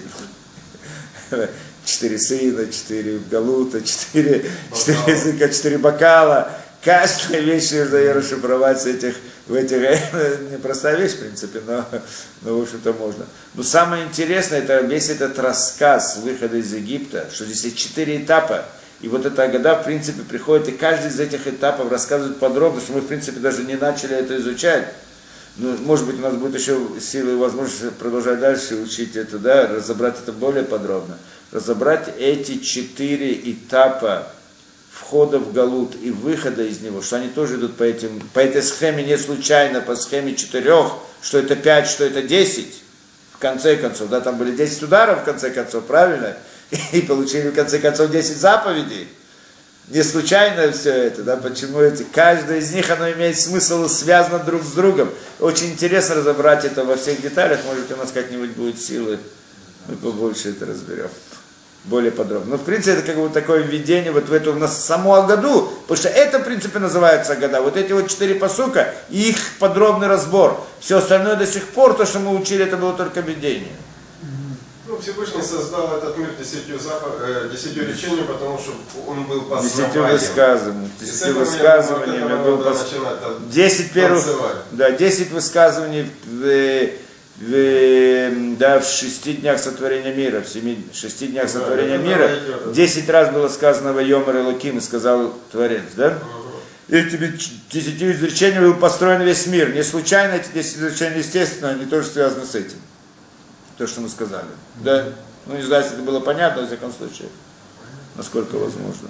Четыре сына, четыре галута, четыре, четыре языка, четыре бокала. Каждая вещь нужно ее расшифровать с этих, в этих, непростая вещь, в принципе, но, но в общем-то можно. Но самое интересное, это весь этот рассказ выхода из Египта, что здесь есть четыре этапа. И вот эта Агада, в принципе, приходит, и каждый из этих этапов рассказывает подробно, что мы, в принципе, даже не начали это изучать. Ну, может быть, у нас будет еще силы и возможность продолжать дальше учить это, да, разобрать это более подробно. Разобрать эти четыре этапа входа в Галут и выхода из него, что они тоже идут по, этим, по этой схеме не случайно, по схеме четырех, что это пять, что это десять, в конце концов, да, там были десять ударов, в конце концов, правильно? И получили, в конце концов, десять заповедей. Не случайно все это, да, почему эти, каждая из них, оно имеет смысл, связано друг с другом. Очень интересно разобрать это во всех деталях, может у нас как-нибудь будет силы, мы побольше это разберем, более подробно. Но в принципе это как бы такое введение вот в эту, в нас саму Агаду, потому что это в принципе называется Агада, вот эти вот четыре пасука и их подробный разбор. Все остальное до сих пор, то, что мы учили, это было только введение. Ну, Всевышний создал этот мир десятью, запах, э, десятью речениями, потому что он был познаванием. Десятью высказываниями. Десятью высказываниями был пос... Десять первых, да, десять высказываний в, в, да, в шести днях сотворения мира, в семи, шести днях сотворения да, мира, десять раз было сказано «Вайомер Элоким», и сказал Творец, да? Этими десятью изречениями был построен весь мир. Не случайно эти десять изречений, естественно, они тоже связаны с этим. То, что мы сказали. Да? Ну, не знаю, если это было понятно, во всяком случае, насколько возможно.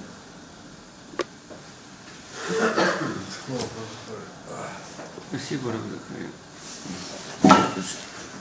Спасибо, Равдахай.